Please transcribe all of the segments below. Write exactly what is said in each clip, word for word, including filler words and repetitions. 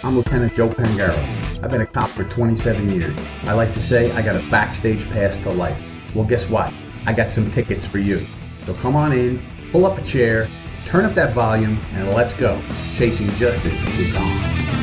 I'm Lieutenant Joe Pangaro. I've been a cop for twenty-seven years. I like to say I got a backstage pass to life. Well, guess what? I got some tickets for you. So come on in, pull up a chair, turn up that volume, and let's go. Chasing Justice is on.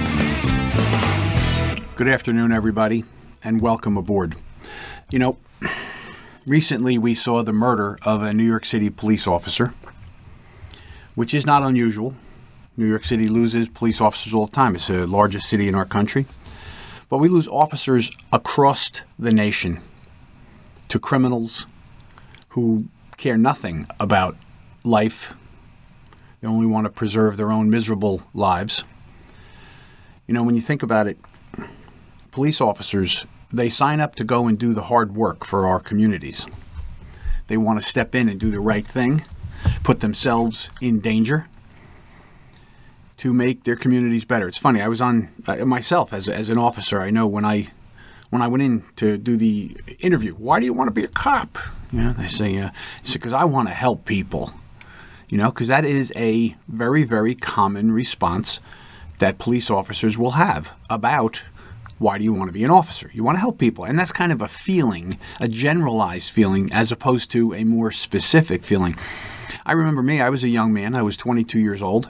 Good afternoon, everybody, and welcome aboard. You know, recently we saw the murder of a New York City police officer, which is not unusual. New York City loses police officers all the time. It's the largest city in our country. But we lose officers across the nation to criminals who care nothing about life. They only want to preserve their own miserable lives. You know, when you think about it, police officers, they sign up to go and do the hard work for our communities. They want to step in and do the right thing, put themselves in danger to make their communities better. It's funny, I was on uh, myself as as an officer. I know when I when I went in to do the interview, why do you want to be a cop? You know, they say, uh, because I want to help people. You know, because that is a very, very common response that police officers will have about why do you want to be an officer? You want to help people. And that's kind of a feeling, a generalized feeling, as opposed to a more specific feeling. I remember me, I was a young man. I was twenty-two years old.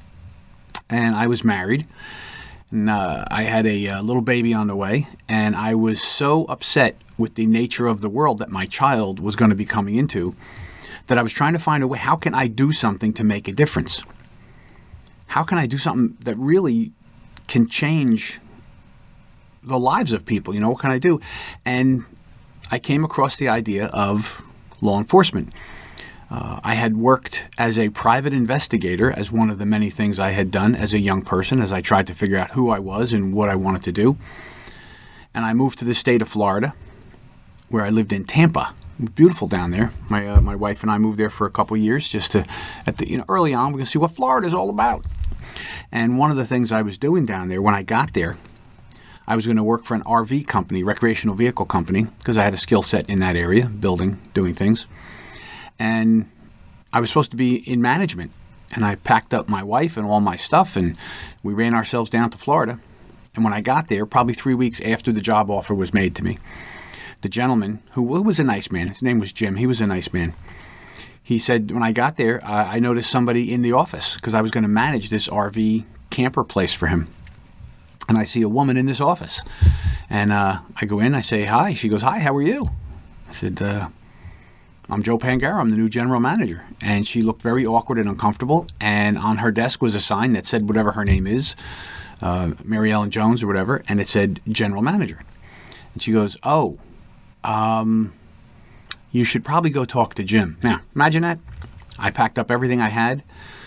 And I was married, and uh, I had a, a little baby on the way, and I was so upset with the nature of the world that my child was going to be coming into that I was trying to find a way, how can I do something to make a difference? How can I do something that really can change the lives of people? You know, what can I do? And I came across the idea of law enforcement. Uh, I had worked as a private investigator as one of the many things I had done as a young person as I tried to figure out who I was and what I wanted to do. And I moved to the state of Florida, where I lived in Tampa. It was beautiful down there. My uh, my wife and I moved there for a couple of years just to, at the you know, early on, we're going to see what Florida is all about. And one of the things I was doing down there when I got there, I was going to work for an R V company, recreational vehicle company, because I had a skill set in that area, building, doing things. And I was supposed to be in management, and I packed up my wife and all my stuff, and we ran ourselves down to Florida. And when I got there, probably three weeks after the job offer was made to me, the gentleman, who, who was a nice man, his name was Jim, he was a nice man, he said, when I got there, uh, I noticed somebody in the office, because I was going to manage this R V camper place for him. And I see a woman in this office. And uh, I go in, I say, hi. She goes, hi, how are you? I said, uh, I'm Joe Pangaro. I'm the new general manager. And she looked very awkward and uncomfortable. And on her desk was a sign that said whatever her name is, uh, Mary Ellen Jones or whatever, and it said general manager. And she goes, oh, um, you should probably go talk to Jim. Now, imagine that. I packed up everything I had,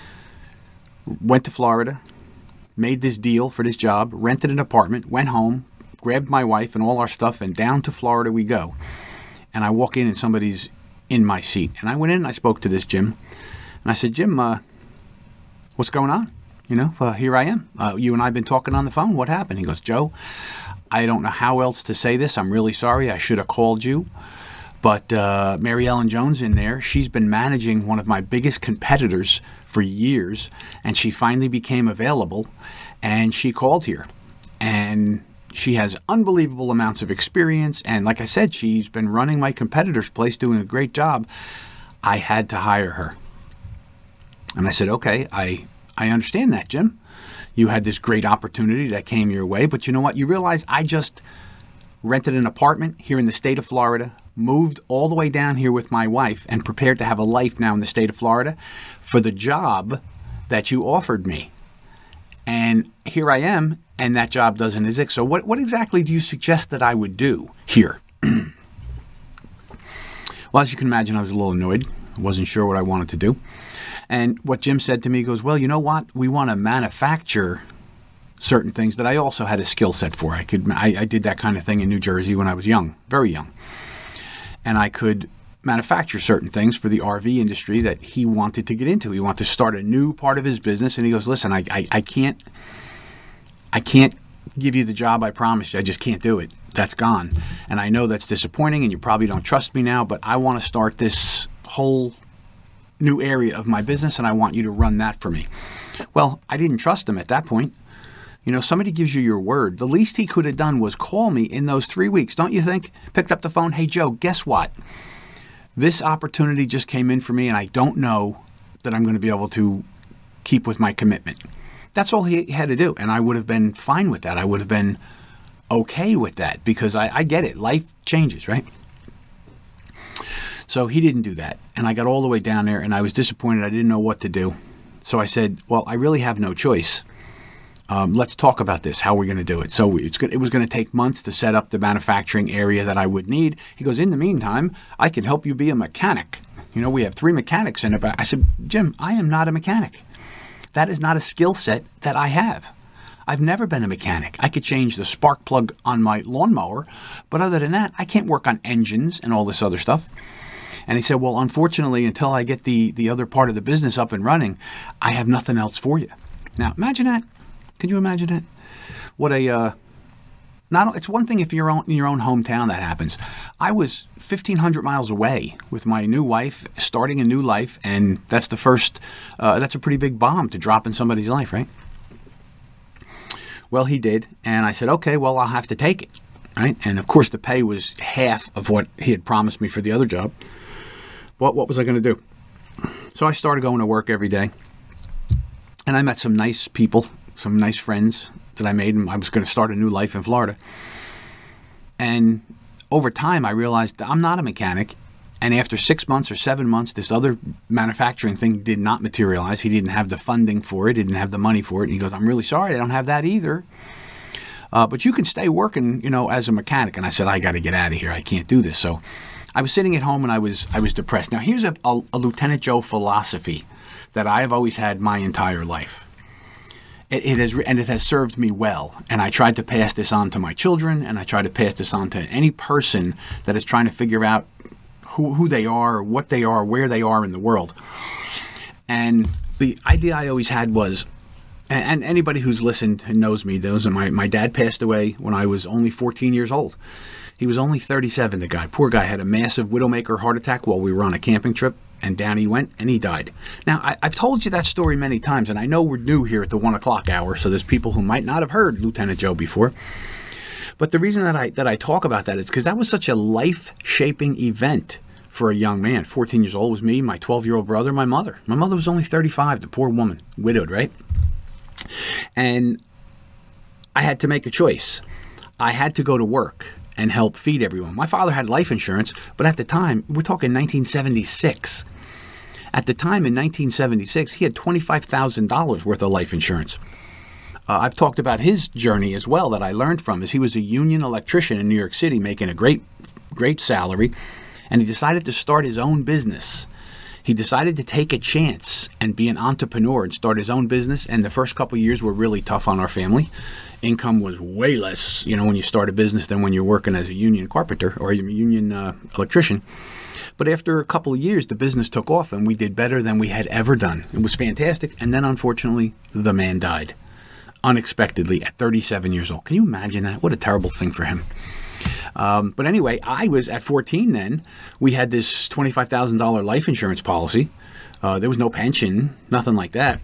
went to Florida, made this deal for this job, rented an apartment, went home, grabbed my wife and all our stuff, and down to Florida we go. And I walk in and somebody's in my seat. And I went in and I spoke to this Jim. And I said, Jim, uh, what's going on? You know, uh, here I am. Uh, you and I have been talking on the phone. What happened? He goes, Joe, I don't know how else to say this. I'm really sorry. I should have called you. But uh, Mary Ellen Jones in there, she's been managing one of my biggest competitors for years. And she finally became available. And she called here. And she has unbelievable amounts of experience, and like I said, she's been running my competitor's place, doing a great job. I had to hire her. And I said, okay, I, I understand that, Jim. You had this great opportunity that came your way, but you know what? You realize I just rented an apartment here in the state of Florida, moved all the way down here with my wife, and prepared to have a life now in the state of Florida for the job that you offered me. And here I am, and that job doesn't exist. So what, what exactly do you suggest that I would do here? Well, as you can imagine, I was a little annoyed. I wasn't sure what I wanted to do. And what Jim said to me goes, well, you know what? We want to manufacture certain things that I also had a skill set for. I could, I, I did that kind of thing in New Jersey when I was young, very young. And I could manufacture certain things for the R V industry that he wanted to get into. He wanted to start a new part of his business, and he goes, listen, I, I, I can't I can't give you the job I promised you. I just can't do it. That's gone. And I know that's disappointing, and you probably don't trust me now, but I want to start this whole new area of my business, and I want you to run that for me. Well, I didn't trust him at that point. You know, somebody gives you your word. The least he could have done was call me in those three weeks, don't you think? Picked up the phone. Hey, Joe, guess what? This opportunity just came in for me, and I don't know that I'm going to be able to keep with my commitment. That's all he had to do, and I would have been fine with that. I would have been okay with that because I, I get it. Life changes, right? So he didn't do that, and I got all the way down there, and I was disappointed. I didn't know what to do. So I said, well, I really have no choice. Um, let's talk about this. How are we going to do it? So it's good. It was going to take months to set up the manufacturing area that I would need. He goes, in the meantime, I can help you be a mechanic. You know, we have three mechanics in it. I said, Jim, I am not a mechanic. That is not a skill set that I have. I've never been a mechanic. I could change the spark plug on my lawnmower, but other than that, I can't work on engines and all this other stuff. And he said, well, unfortunately, until I get the, the other part of the business up and running, I have nothing else for you. Now, imagine that. Can you imagine that? What a, uh, not, it's one thing if you're in your own hometown that happens. I was fifteen hundred miles away with my new wife, starting a new life, and that's the first, uh, that's a pretty big bomb to drop in somebody's life, right? Well, he did, and I said, okay, well, I'll have to take it, right? And of course, the pay was half of what he had promised me for the other job. What, what was I going to do? So I started going to work every day, and I met some nice people, some nice friends that I made, and I was going to start a new life in Florida. And over time, I realized that I'm not a mechanic, and after six months or seven months, this other manufacturing thing did not materialize. He didn't have the funding for it. He didn't have the money for it. And he goes, I'm really sorry, I don't have that either. Uh, but you can stay working, you know, as a mechanic. And I said, I got to get out of here. I can't do this. So I was sitting at home, and I was I was depressed. Now, here's a, a, a Lieutenant Joe philosophy that I have always had my entire life. It, it has, and it has served me well. And I tried to pass this on to my children, and I try to pass this on to any person that is trying to figure out who, who they are, what they are, where they are in the world. And the idea I always had was, and, and anybody who's listened and knows me knows that my, my dad passed away when I was only fourteen years old. He was only thirty-seven, the guy. Poor guy had a massive widowmaker heart attack while we were on a camping trip. And down he went, and he died. Now, I, I've told you that story many times, and I know we're new here at the one o'clock hour, so there's people who might not have heard Lieutenant Joe before. But the reason that I that I talk about that is because that was such a life-shaping event for a young man. fourteen years old was me, my twelve-year-old brother, my mother. My mother was only thirty-five, the poor woman, widowed, right? And I had to make a choice. I had to go to work and help feed everyone. My father had life insurance, but at the time, we're talking nineteen seventy-six. At the time in nineteen seventy-six, he had twenty-five thousand dollars worth of life insurance. Uh, I've talked about his journey as well that I learned from is he was a union electrician in New York City making a great, great salary, and he decided to start his own business. He decided to take a chance and be an entrepreneur and start his own business, and the first couple of years were really tough on our family. Income was way less, you know, when you start a business than when you're working as a union carpenter or a union uh, electrician. But after a couple of years, the business took off, and we did better than we had ever done. It was fantastic. And then, unfortunately, the man died unexpectedly at thirty-seven years old. Can you imagine that? What a terrible thing for him. Um, but anyway, I was at fourteen then. We had this twenty-five thousand dollars life insurance policy. Uh, there was no pension, nothing like that.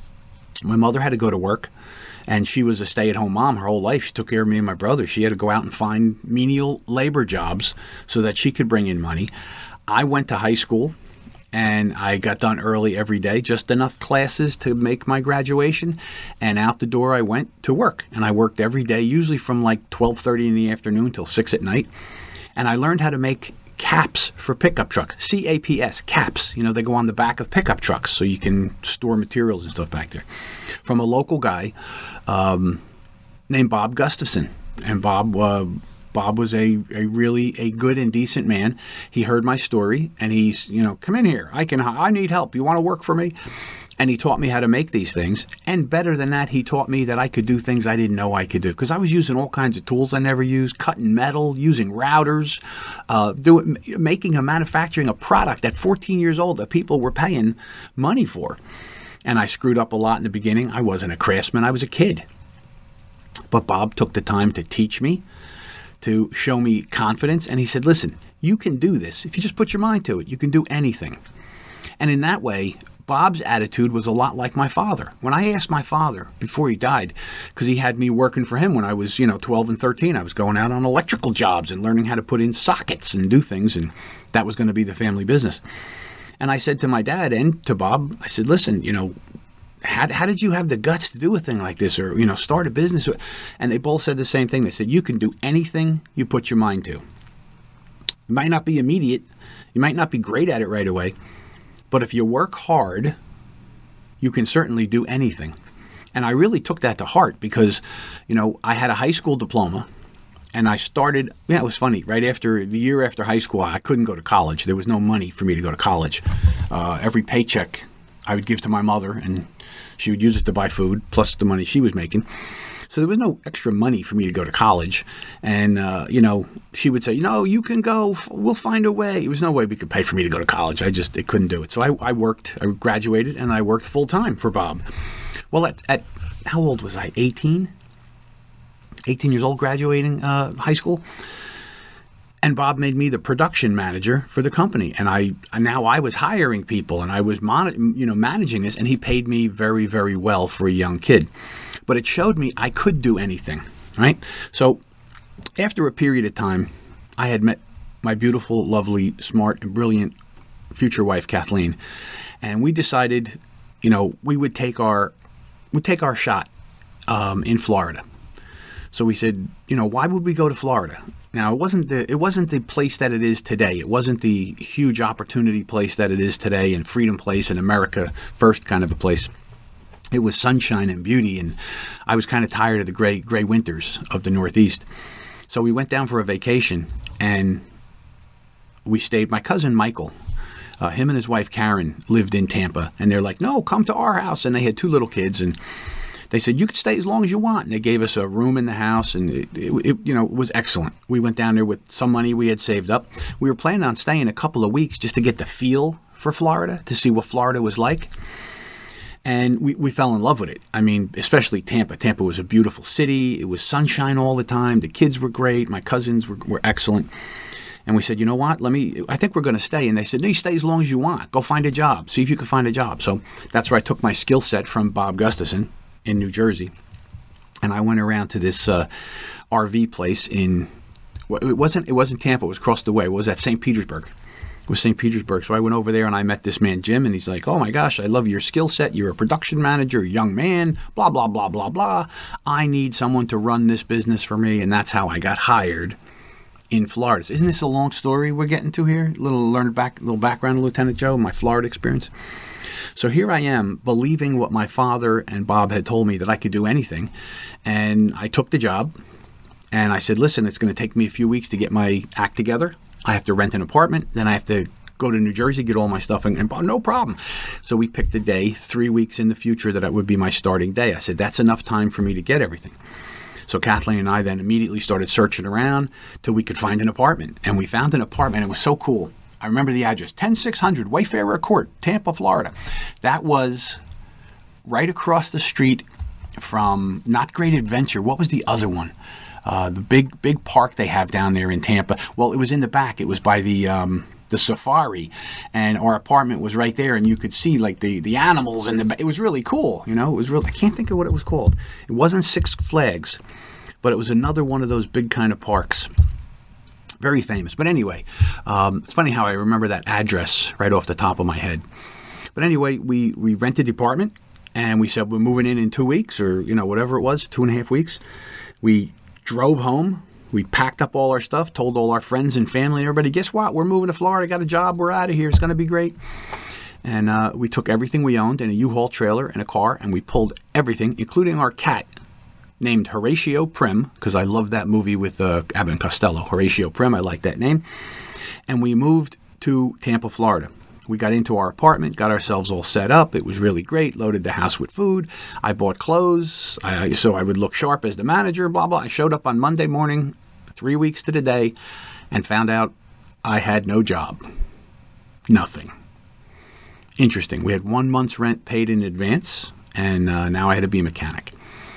My mother had to go to work. And she was a stay-at-home mom her whole life. She took care of me and my brother. She had to go out and find menial labor jobs so that she could bring in money. I went to high school, and I got done early every day, just enough classes to make my graduation. And out the door I went to work. And I worked every day, usually from like twelve thirty in the afternoon till six at night. And I learned how to make caps for pickup trucks, C A P S, caps. You know, they go on the back of pickup trucks so you can store materials and stuff back there. From a local guy um, named Bob Gustafson. And Bob uh, Bob was a, a really a good and decent man. He heard my story, and he's, you know, come in here. I can. I need help. You want to work for me? And he taught me how to make these things. And better than that, he taught me that I could do things I didn't know I could do. Because I was using all kinds of tools I never used, cutting metal, using routers, uh, doing, making a manufacturing a product at fourteen years old that people were paying money for. And I screwed up a lot in the beginning. I wasn't a craftsman. I was a kid. But Bob took the time to teach me, to show me confidence. And he said, listen, you can do this. If you just put your mind to it, you can do anything. And in that way, Bob's attitude was a lot like my father. When I asked my father before he died, because he had me working for him when I was, you know, twelve and thirteen, I was going out on electrical jobs and learning how to put in sockets and do things, and that was going to be the family business. And I said to my dad and to Bob, I said, listen, you know, how, how did you have the guts to do a thing like this, or, you know, start a business? And they both said the same thing. They said, you can do anything you put your mind to. It might not be immediate. You might not be great at it right away. But if you work hard, you can certainly do anything. And I really took that to heart because, you know, I had a high school diploma and I started, yeah, it was funny. Right after the year after high school, I couldn't go to college. There was no money for me to go to college. Uh, every paycheck I would give to my mother and she would use it to buy food plus the money she was making. So there was no extra money for me to go to college. And, uh, you know, she would say, no, you can go. We'll find a way. There was no way we could pay for me to go to college. I just it couldn't do it. So I, I worked. I graduated, and I worked full-time for Bob. Well, at, at how old was I? eighteen? eighteen years old, graduating uh, high school. And Bob made me the production manager for the company. And I now I was hiring people, and I was mon- you know managing this, and he paid me very, very well for a young kid. But it showed me I could do anything, right? So after a period of time, I had met my beautiful, lovely, smart, and brilliant future wife, Kathleen. And we decided, you know, we would take our, we'd take our shot um, in Florida. So we said, you know, why would we go to Florida? Now, it wasn't the it wasn't the place that it is today. It wasn't the huge opportunity place that it is today, and Freedom Place and America First kind of a place. It was sunshine and beauty, and I was kind of tired of the gray gray winters of the Northeast. So we went down for a vacation, and we stayed. My cousin Michael, uh, him and his wife Karen lived in Tampa, and they're like, no, come to our house. And they had two little kids, and they said, you could stay as long as you want. And they gave us a room in the house, and it, it, it you know, it was excellent. We went down there with some money we had saved up. We were planning on staying a couple of weeks just to get the feel for Florida, to see what Florida was like. And we, we fell in love with it. I mean, especially Tampa. Tampa was a beautiful city. It was sunshine all the time. The kids were great. My cousins were, were excellent. And we said, you know what? Let me, I think we're going to stay. And they said, no, you stay as long as you want. Go find a job. See if you can find a job. So that's where I took my skill set from Bob Gustafson in New Jersey. And I went around to this uh, R V place in, it wasn't, it wasn't Tampa. It was across the way. It was at Saint Petersburg. It was Saint Petersburg. So I went over there and I met this man, Jim, and he's like, oh my gosh, I love your skill set. You're a production manager, a young man, blah, blah, blah, blah, blah. I need someone to run this business for me. And that's how I got hired in Florida. So isn't this a long story we're getting to here? A little learned back, little background, Lieutenant Joe, my Florida experience. So here I am believing what my father and Bob had told me, that I could do anything. And I took the job and I said, listen, it's going to take me a few weeks to get my act together. I have to rent an apartment. Then I have to go to New Jersey, get all my stuff, and, and no problem. So we picked a day, three weeks in the future, that it would be my starting day. I said, that's enough time for me to get everything. So Kathleen and I then immediately started searching around till we could find an apartment. And we found an apartment. It was so cool. I remember the address, ten six hundred Wayfarer Court, Tampa, Florida. That was right across the street from Not Great Adventure. What was the other one? Uh, the big big park they have down there in Tampa. Well, it was in the back. It was by the um, the safari, and our apartment was right there, and you could see like the, the animals, and the, it was really cool. You know, it was really, I can't think of what it was called. It wasn't Six Flags, but it was another one of those big kind of parks. Very famous. But anyway, um, it's funny how I remember that address right off the top of my head. But anyway, we, we rented the apartment, and we said we're moving in in two weeks or, you know, whatever it was, two and a half weeks. We drove home. We packed up all our stuff, told all our friends and family and everybody, guess what? We're moving to Florida. Got a job. We're out of here. It's going to be great. And uh, we took everything we owned in a U-Haul trailer and a car, and we pulled everything, including our cat, named Horatio Prim, because I love that movie with uh, Abbott and Costello. Horatio Prim, I like that name. And we moved to Tampa, Florida. We got into our apartment, got ourselves all set up. It was really great. Loaded the house with food. I bought clothes I, so I would look sharp as the manager, blah, blah. I showed up on Monday morning, three weeks to the day, and found out I had no job. Nothing. Interesting. We had one month's rent paid in advance, and uh, now I had to be a mechanic.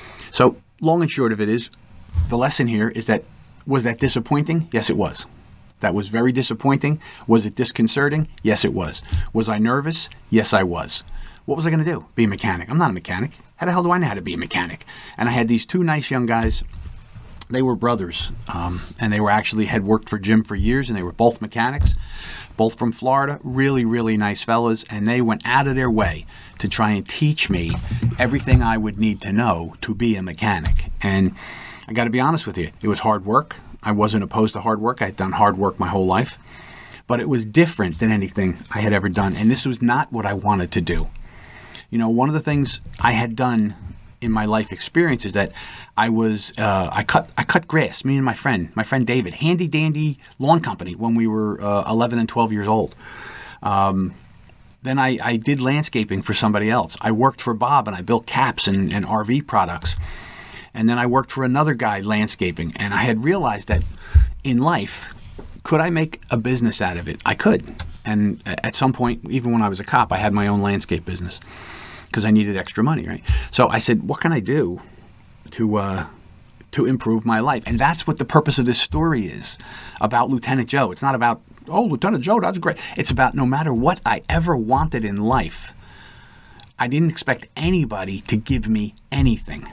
So long and short of it is, the lesson here is that, was that disappointing? Yes, it was. That was very disappointing. Was it disconcerting? Yes, it was. Was I nervous? Yes, I was. what was I going to do? Be a mechanic? I'm not a mechanic. How the hell do I know how to be a mechanic? And I had these two nice young guys. They were brothers, um, and they were actually had worked for Jim for years, and they were both mechanics, both from Florida. Really, really nice fellas, and they went out of their way to try and teach me everything I would need to know to be a mechanic. And I got to be honest with you, it was hard work. I wasn't opposed to hard work. I had done hard work my whole life, but it was different than anything I had ever done, and this was not what I wanted to do. You know, one of the things I had done in my life experience is that I was uh, I cut I cut grass. Me and my friend, my friend David, Handy Dandy Lawn Company, when we were uh, eleven and twelve years old. Um, then I, I did landscaping for somebody else. I worked for Bob and I built caps and, and R V products. And then I worked for another guy landscaping. And I had realized that in life, could I make a business out of it? I could. And at some point, even when I was a cop, I had my own landscape business because I needed extra money, right? So I said, what can I do to uh, to improve my life? And that's what the purpose of this story is about Lieutenant Joe. It's not about, oh, Lieutenant Joe, that's great. It's about no matter what I ever wanted in life, I didn't expect anybody to give me anything.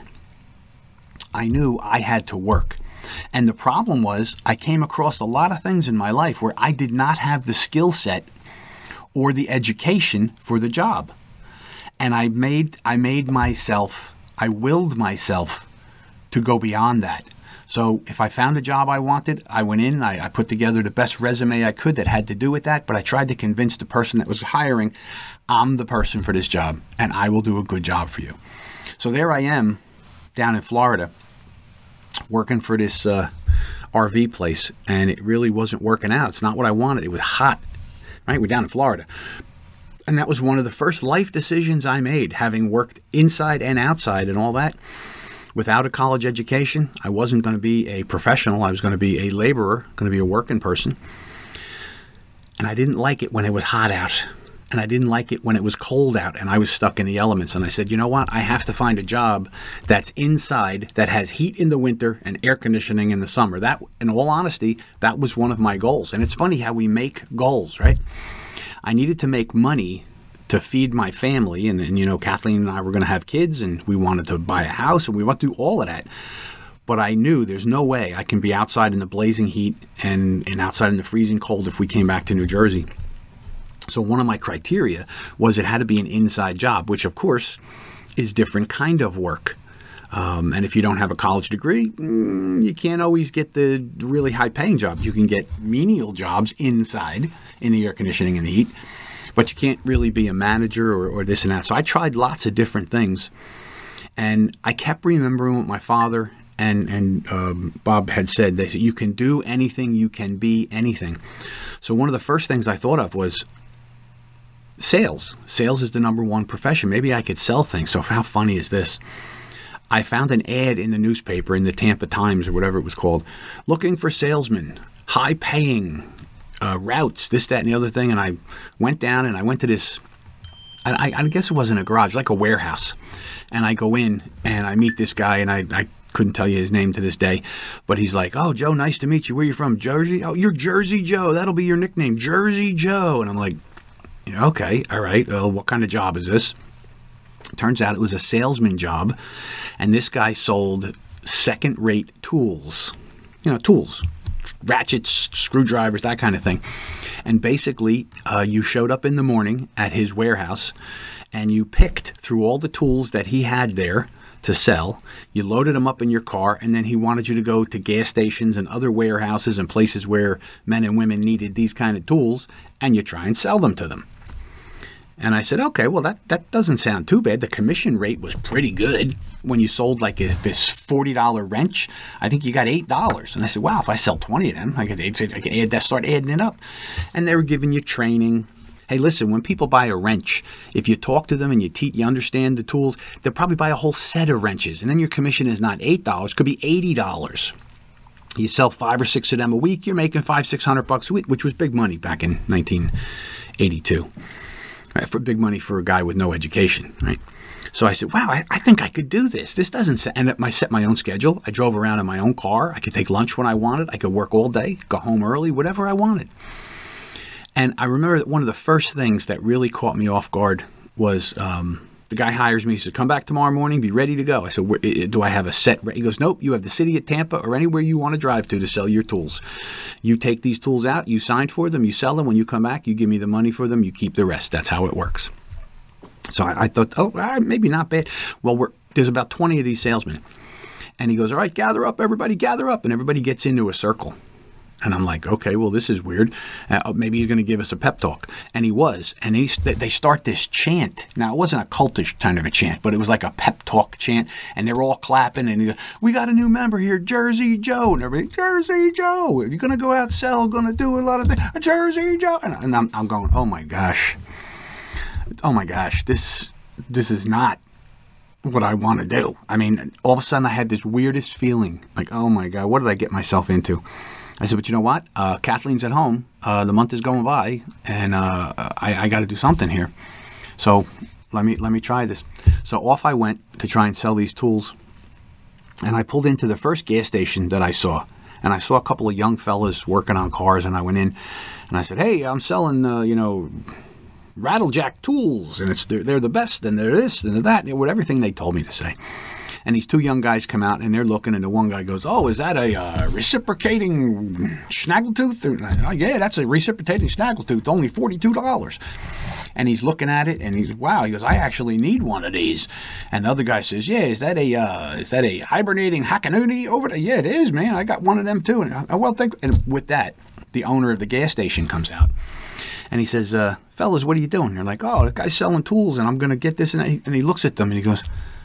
I knew I had to work. And the problem was I came across a lot of things in my life where I did not have the skill set or the education for the job. And I made I made myself, I willed myself to go beyond that. So if I found a job I wanted, I went in, I, I put together the best resume I could that had to do with that, but I tried to convince the person that was hiring, I'm the person for this job, and I will do a good job for you. So there I am down in Florida working for this uh, R V place, and it really wasn't working out. It's not what I wanted. It was hot, right? We're down in Florida. And that was one of the first life decisions I made, having worked inside and outside and all that. Without a college education, I wasn't going to be a professional. I was going to be a laborer, going to be a working person. And I didn't like it when it was hot out. And I didn't like it when it was cold out and I was stuck in the elements. And I said, you know what? I have to find a job that's inside, that has heat in the winter and air conditioning in the summer. That, in all honesty, that was one of my goals. And it's funny how we make goals, right? I needed to make money to feed my family. And, and you know, Kathleen and I were going to have kids and we wanted to buy a house and we wanted to do all of that. But I knew there's no way I can be outside in the blazing heat and, and outside in the freezing cold if we came back to New Jersey. So one of my criteria was it had to be an inside job, which of course is different kind of work. Um, and if you don't have a college degree, mm, you can't always get the really high paying job. You can get menial jobs inside in the air conditioning and the heat, but you can't really be a manager or, or this and that. So I tried lots of different things. And I kept remembering what my father and, and um, Bob had said. They said, you can do anything, you can be anything. So one of the first things I thought of was sales. Sales is the number one profession. Maybe I could sell things. So how funny is this? I found an ad in the newspaper, in the Tampa Times or whatever it was called, looking for salesmen, high-paying uh, routes, this, that, and the other thing. And I went down and I went to this, I, I guess it wasn't a garage, like a warehouse. And I go in and I meet this guy, and I, I couldn't tell you his name to this day, but he's like, oh, Joe, nice to meet you. Where you from? Jersey? Oh, you're Jersey Joe. That'll be your nickname, Jersey Joe. And I'm like, okay, all right. Well, what kind of job is this? Turns out it was a salesman job, and this guy sold second-rate tools, you know, tools, ratchets, screwdrivers, that kind of thing. And basically, uh, you showed up in the morning at his warehouse, and you picked through all the tools that he had there to sell. You loaded them up in your car, and then he wanted you to go to gas stations and other warehouses and places where men and women needed these kind of tools, and you try and sell them to them. And I said, okay, well, that, that doesn't sound too bad. The commission rate was pretty good when you sold like this, this forty dollar wrench. I think you got eight dollars. And I said, wow, if I sell twenty of them, I could, I could add that, start adding it up. And they were giving you training. Hey, listen, when people buy a wrench, if you talk to them and you teach, you understand the tools, they'll probably buy a whole set of wrenches. And then your commission is not eight dollars, it could be eighty dollars. You sell five or six of them a week, you're making five, six hundred bucks a week, which was big money back in nineteen eighty-two. Right, for big money for a guy with no education, right? So I said, wow, I, I think I could do this. This doesn't set, and I set my own schedule. I drove around in my own car. I could take lunch when I wanted. I could work all day, go home early, whatever I wanted. And I remember that one of the first things that really caught me off guard was um, the guy hires me. He said, come back tomorrow morning, be ready to go. I said, do I have a set? He goes, nope, you have the city of Tampa or anywhere you want to drive to to sell your tools. You take these tools out, you sign for them, you sell them. When you come back, you give me the money for them, you keep the rest. That's how it works. So I, I thought, oh, maybe not bad. Well, we're, there's about twenty of these salesmen. And he goes, all right, gather up, everybody, gather up. And everybody gets into a circle. And I'm like, okay, well, this is weird. Uh, maybe he's going to give us a pep talk. And he was. And he, they start this chant. Now, it wasn't a cultish kind of a chant, but it was like a pep talk chant. And they're all clapping. And he goes, we got a new member here, Jersey Joe. And everybody, Jersey Joe, you're going to go out, sell, going to do a lot of things. Jersey Joe. And, and I'm, I'm going, oh, my gosh. Oh, my gosh. This, this is not what I want to do. I mean, all of a sudden I had this weirdest feeling like, oh my God, what did I get myself into? I said, but you know what? Uh, Kathleen's at home. Uh, the month is going by, and uh, I, I got to do something here. So let me let me try this. So off I went to try and sell these tools, and I pulled into the first gas station that I saw, and I saw a couple of young fellas working on cars, and I went in, and I said, hey, I'm selling, uh, you know, Rattlejack tools, and it's they're, they're the best, and they're this and they're that, with everything they told me to say. And these two young guys come out, and they're looking, and the one guy goes, oh, is that a uh, reciprocating snaggletooth? And I, oh, yeah, that's a reciprocating snaggletooth, only forty-two dollars. And he's looking at it, and he's, wow, he goes, I actually need one of these. And the other guy says, yeah, is that a uh, is that a hibernating hackanoonie over there? Yeah, it is, man. I got one of them, too. And I, well, think, and with that, the owner of the gas station comes out. And he says, uh, fellas, what are you doing? They're like, oh, the guy's selling tools, and I'm going to get this. And, that. And he looks at them, and he goes,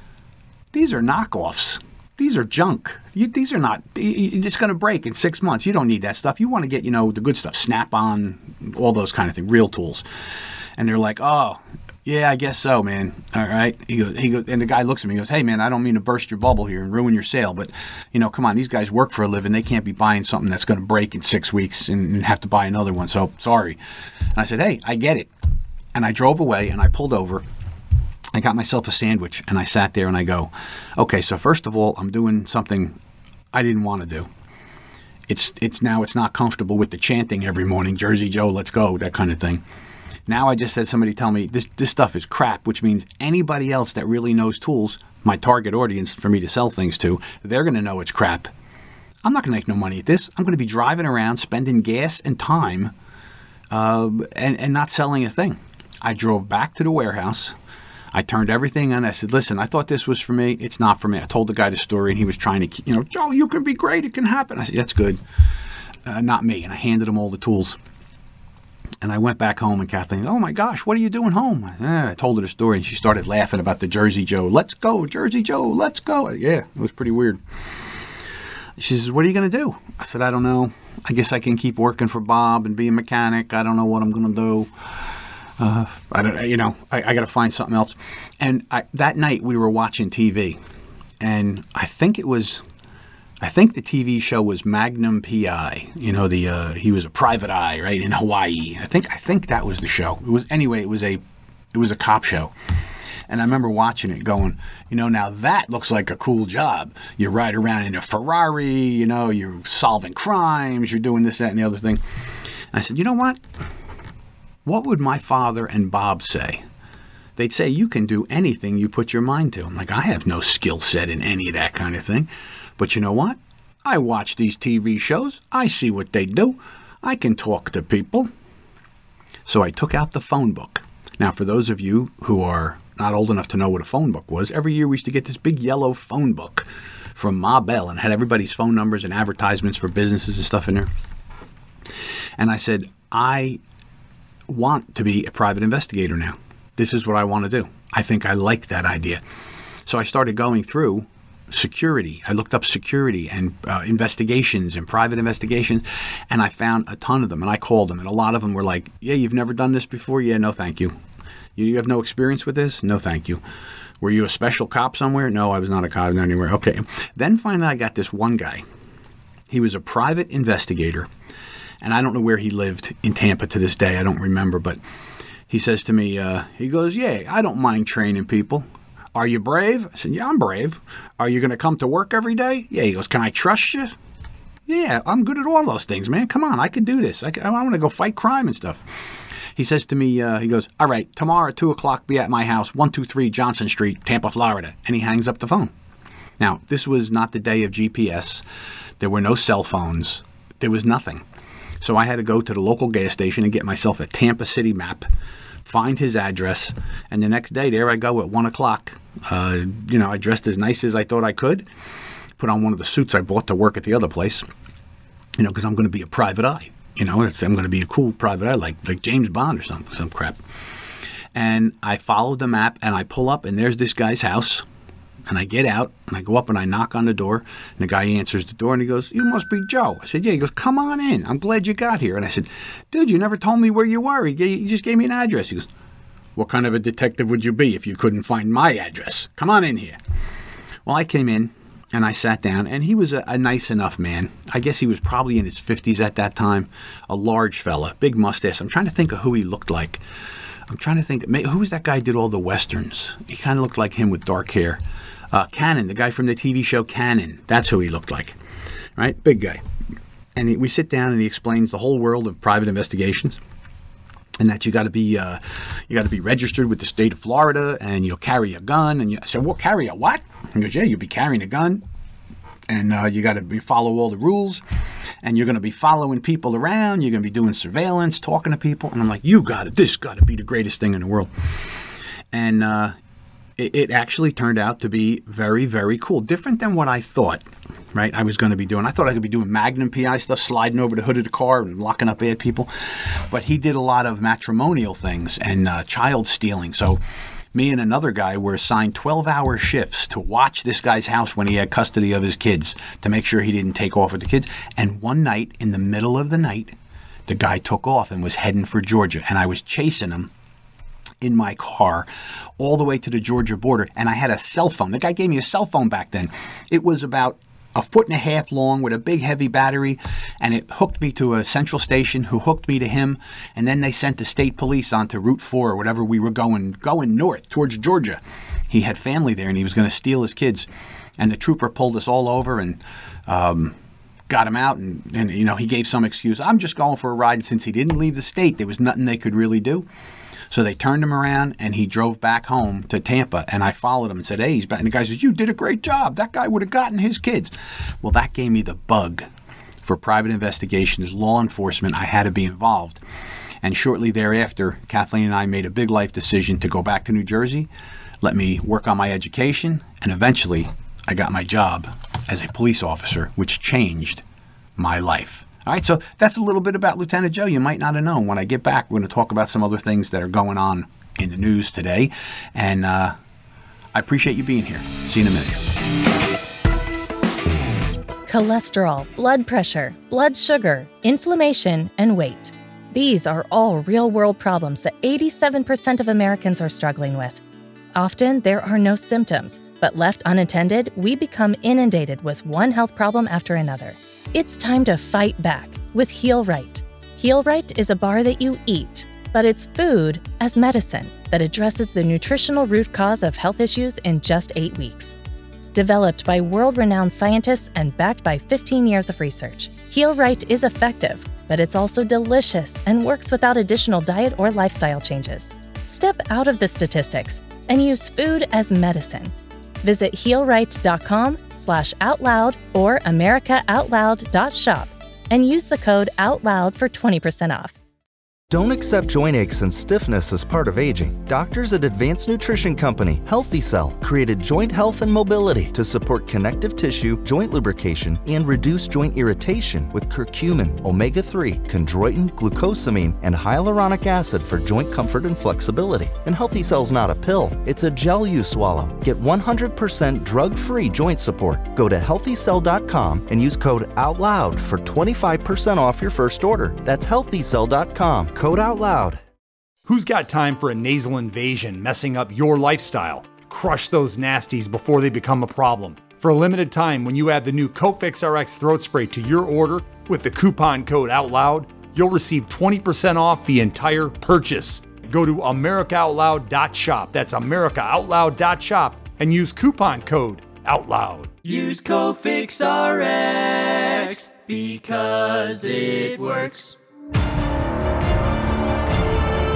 these are knockoffs. These are junk. You, these are not, it's going to break in six months. You don't need that stuff. You want to get, you know, the good stuff, Snap-on, all those kind of things, real tools. And they're like, oh, yeah, I guess so, man. All right. He goes, he goes, and the guy looks at me and goes, hey, man, I don't mean to burst your bubble here and ruin your sale, but, you know, come on, these guys work for a living. They can't be buying something that's going to break in six weeks and, and have to buy another one. So, sorry. And I said, hey, I get it. And I drove away, and I pulled over. I got myself a sandwich, and I sat there, and I go, okay, so first of all, I'm doing something I didn't want to do. It's it's now it's not comfortable with the chanting every morning, Jersey Joe, let's go, that kind of thing. Now I just had somebody tell me this this stuff is crap, which means anybody else that really knows tools, my target audience for me to sell things to, they're going to know it's crap. I'm not going to make no money at this. I'm going to be driving around, spending gas and time, uh, and, and not selling a thing. I drove back to the warehouse. I turned everything on. I said, listen, I thought this was for me. It's not for me. I told the guy the story, and he was trying to, you know, Joe, you can be great. It can happen. I said, that's good. Uh, not me. And I handed him all the tools. And I went back home, and Kathleen, oh, my gosh, what are you doing home? I, said, eh. I told her the story, and she started laughing about the Jersey Joe. Let's go, Jersey Joe, let's go. Yeah, it was pretty weird. She says, what are you going to do? I said, I don't know. I guess I can keep working for Bob and be a mechanic. I don't know what I'm going to do. Uh, I don't, you know, I, I got to find something else. And I, that night we were watching T V, and I think it was, I think the T V show was Magnum P I. You know, the uh, he was a private eye, right, in Hawaii. I think I think that was the show. It was anyway. It was a, it was a cop show, and I remember watching it, going, you know, now that looks like a cool job. You ride around in a Ferrari, you know, you're solving crimes, you're doing this, that, and the other thing. And I said, you know what? What would my father and Bob say? They'd say, you can do anything you put your mind to. I'm like, I have no skill set in any of that kind of thing. But you know what? I watch these T V shows. I see what they do. I can talk to people. So I took out the phone book. Now, for those of you who are not old enough to know what a phone book was, every year we used to get this big yellow phone book from Ma Bell, and had everybody's phone numbers and advertisements for businesses and stuff in there. And I said, I want to be a private investigator now. This is what I want to do. I think I like that idea. So I started going through security. I looked up security and uh, investigations and private investigations, and I found a ton of them, and I called them, and a lot of them were like, yeah, you've never done this before? Yeah, no, thank you. You have no experience with this? No, thank you. Were you a special cop somewhere? No, I was not a cop anywhere. Okay. Then finally I got this one guy. He was a private investigator. And I don't know where he lived in Tampa to this day. I don't remember. But he says to me, uh, he goes, yeah, I don't mind training people. Are you brave? I said, yeah, I'm brave. Are you going to come to work every day? Yeah. He goes, can I trust you? Yeah, I'm good at all those things, man. Come on, I can do this. I, can, I want to go fight crime and stuff. He says to me, uh, he goes, all right, tomorrow at two o'clock, be at my house, one two three Johnson Street, Tampa, Florida. And he hangs up the phone. Now, this was not the day of G P S. There were no cell phones. There was nothing. So I had to go to the local gas station and get myself a Tampa City map, find his address, and the next day, there I go at one o'clock. Uh, you know, I dressed as nice as I thought I could, put on one of the suits I bought to work at the other place, you know, because I'm going to be a private eye. You know, it's, I'm going to be a cool private eye, like like James Bond or some, some crap. And I followed the map, and I pull up, and there's this guy's house. And I get out, and I go up, and I knock on the door, and the guy answers the door, and he goes, you must be Joe. I said, yeah. He goes, come on in. I'm glad you got here. And I said, dude, you never told me where you were. He, gave, he just gave me an address. He goes, what kind of a detective would you be if you couldn't find my address? Come on in here. Well, I came in, and I sat down, and he was a, a nice enough man. I guess he was probably in his fifties at that time, a large fella, big mustache. I'm trying to think of who he looked like. I'm trying to think, who was that guy who did all the Westerns? He kind of looked like him with dark hair. Uh, Cannon, the guy from the T V show Cannon. That's who he looked like, right? Big guy. And he, we sit down and he explains the whole world of private investigations, and that you got to be uh, you got to be registered with the state of Florida, and you'll carry a gun. And you, I said, well, carry a what? He goes, yeah, you'll be carrying a gun, and uh, you got to be follow all the rules, and you're going to be following people around. You're going to be doing surveillance, talking to people. And I'm like, you got it. This got to be the greatest thing in the world. And uh, it actually turned out to be very, very cool. Different than what I thought, right, I was going to be doing. I thought I could be doing Magnum P I stuff, sliding over the hood of the car and locking up bad people. But he did a lot of matrimonial things and uh, child stealing. So me and another guy were assigned twelve-hour shifts to watch this guy's house when he had custody of his kids to make sure he didn't take off with the kids. And one night, in the middle of the night, the guy took off and was heading for Georgia. And I was chasing him in my car all the way to the Georgia border, and I had a cell phone. The guy gave me a cell phone back then. It was about a foot and a half long with a big heavy battery, and it hooked me to a central station who hooked me to him, and then they sent the state police onto Route four or whatever we were going going north towards Georgia. He had family there, and he was going to steal his kids, and the trooper pulled us all over and um, got him out, and, and you know, he gave some excuse. I'm just going for a ride, and since he didn't leave the state, there was nothing they could really do. So they turned him around, and he drove back home to Tampa, and I followed him and said, hey, he's back. And the guy says, you did a great job. That guy would have gotten his kids. Well, that gave me the bug for private investigations, law enforcement. I had to be involved. And shortly thereafter, Kathleen and I made a big life decision to go back to New Jersey, let me work on my education, and eventually I got my job as a police officer, which changed my life. All right, so that's a little bit about Lieutenant Joe you might not have known. When I get back, we're going to talk about some other things that are going on in the news today. And uh, I appreciate you being here. See you in a minute. Cholesterol, blood pressure, blood sugar, inflammation, and weight. These are all real-world problems that eighty-seven percent of Americans are struggling with. Often, there are no symptoms, but left unattended, we become inundated with one health problem after another. It's time to fight back with Heal Right. Heal Right is a bar that you eat, but it's food as medicine that addresses the nutritional root cause of health issues in just eight weeks. Developed by world-renowned scientists and backed by fifteen years of research, Heal Right is effective, but it's also delicious and works without additional diet or lifestyle changes. Step out of the statistics and use food as medicine. Visit healright.com slash outloud or americaoutloud.shop and use the code OUTLOUD for twenty percent off. Don't accept joint aches and stiffness as part of aging. Doctors at Advanced Nutrition Company, Healthy Cell, created joint health and mobility to support connective tissue, joint lubrication, and reduce joint irritation with curcumin, omega three, chondroitin, glucosamine, and hyaluronic acid for joint comfort and flexibility. And Healthy Cell's not a pill, it's a gel you swallow. Get one hundred percent drug-free joint support. Go to healthy cell dot com and use code OUTLOUD for twenty-five percent off your first order. That's healthy cell dot com. Code OUTLOUD. Who's got time for a nasal invasion messing up your lifestyle? Crush those nasties before they become a problem. For a limited time, when you add the new Cofix R X throat spray to your order with the coupon code OUTLOUD, you'll receive twenty percent off the entire purchase. Go to america out loud dot shop. That's america out loud dot shop and use coupon code OUTLOUD. Use Cofix R X because it works.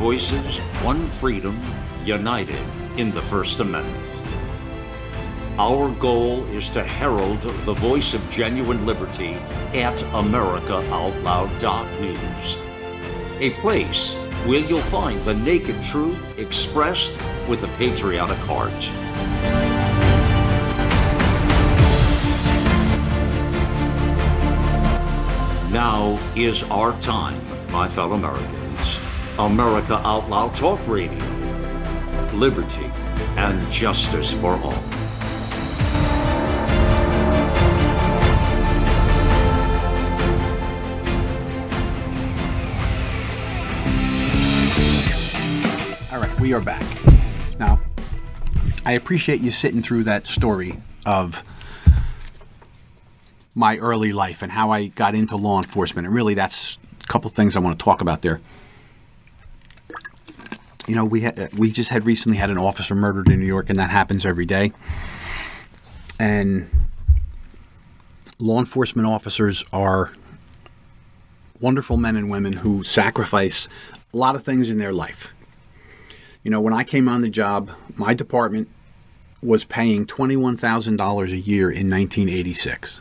voices, one freedom, united in the First Amendment. Our goal is to herald the voice of genuine liberty at America Out Loud dot news, a place where you'll find the naked truth expressed with a patriotic heart. Now is our time, my fellow Americans. America Out Loud Talk Radio. Liberty and justice for all. All right, we are back. Now, I appreciate you sitting through that story of my early life and how I got into law enforcement. And really, that's a couple things I want to talk about there. You know, we ha- we just had recently had an officer murdered in New York, and that happens every day. And law enforcement officers are wonderful men and women who sacrifice a lot of things in their life. You know, when I came on the job, my department was paying twenty-one thousand dollars a year in nineteen eighty-six.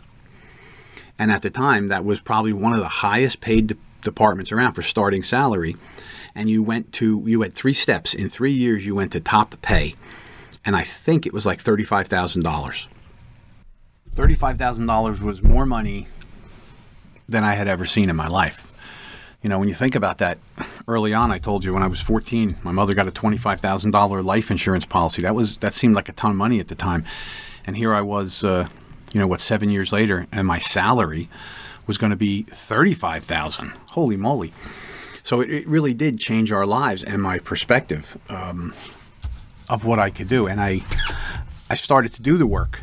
And at the time, that was probably one of the highest paid de- departments around for starting salary. And you went to, you had three steps. In three years, you went to top pay. And I think it was like thirty-five thousand dollars. thirty-five thousand dollars was more money than I had ever seen in my life. You know, when you think about that, early on, I told you when I was fourteen, my mother got a twenty-five thousand dollars life insurance policy. That was that seemed like a ton of money at the time. And here I was, uh, you know, what, seven years later, and my salary was going to be thirty-five thousand dollars. Holy moly. So it, it really did change our lives and my perspective um, of what I could do. And I, I started to do the work.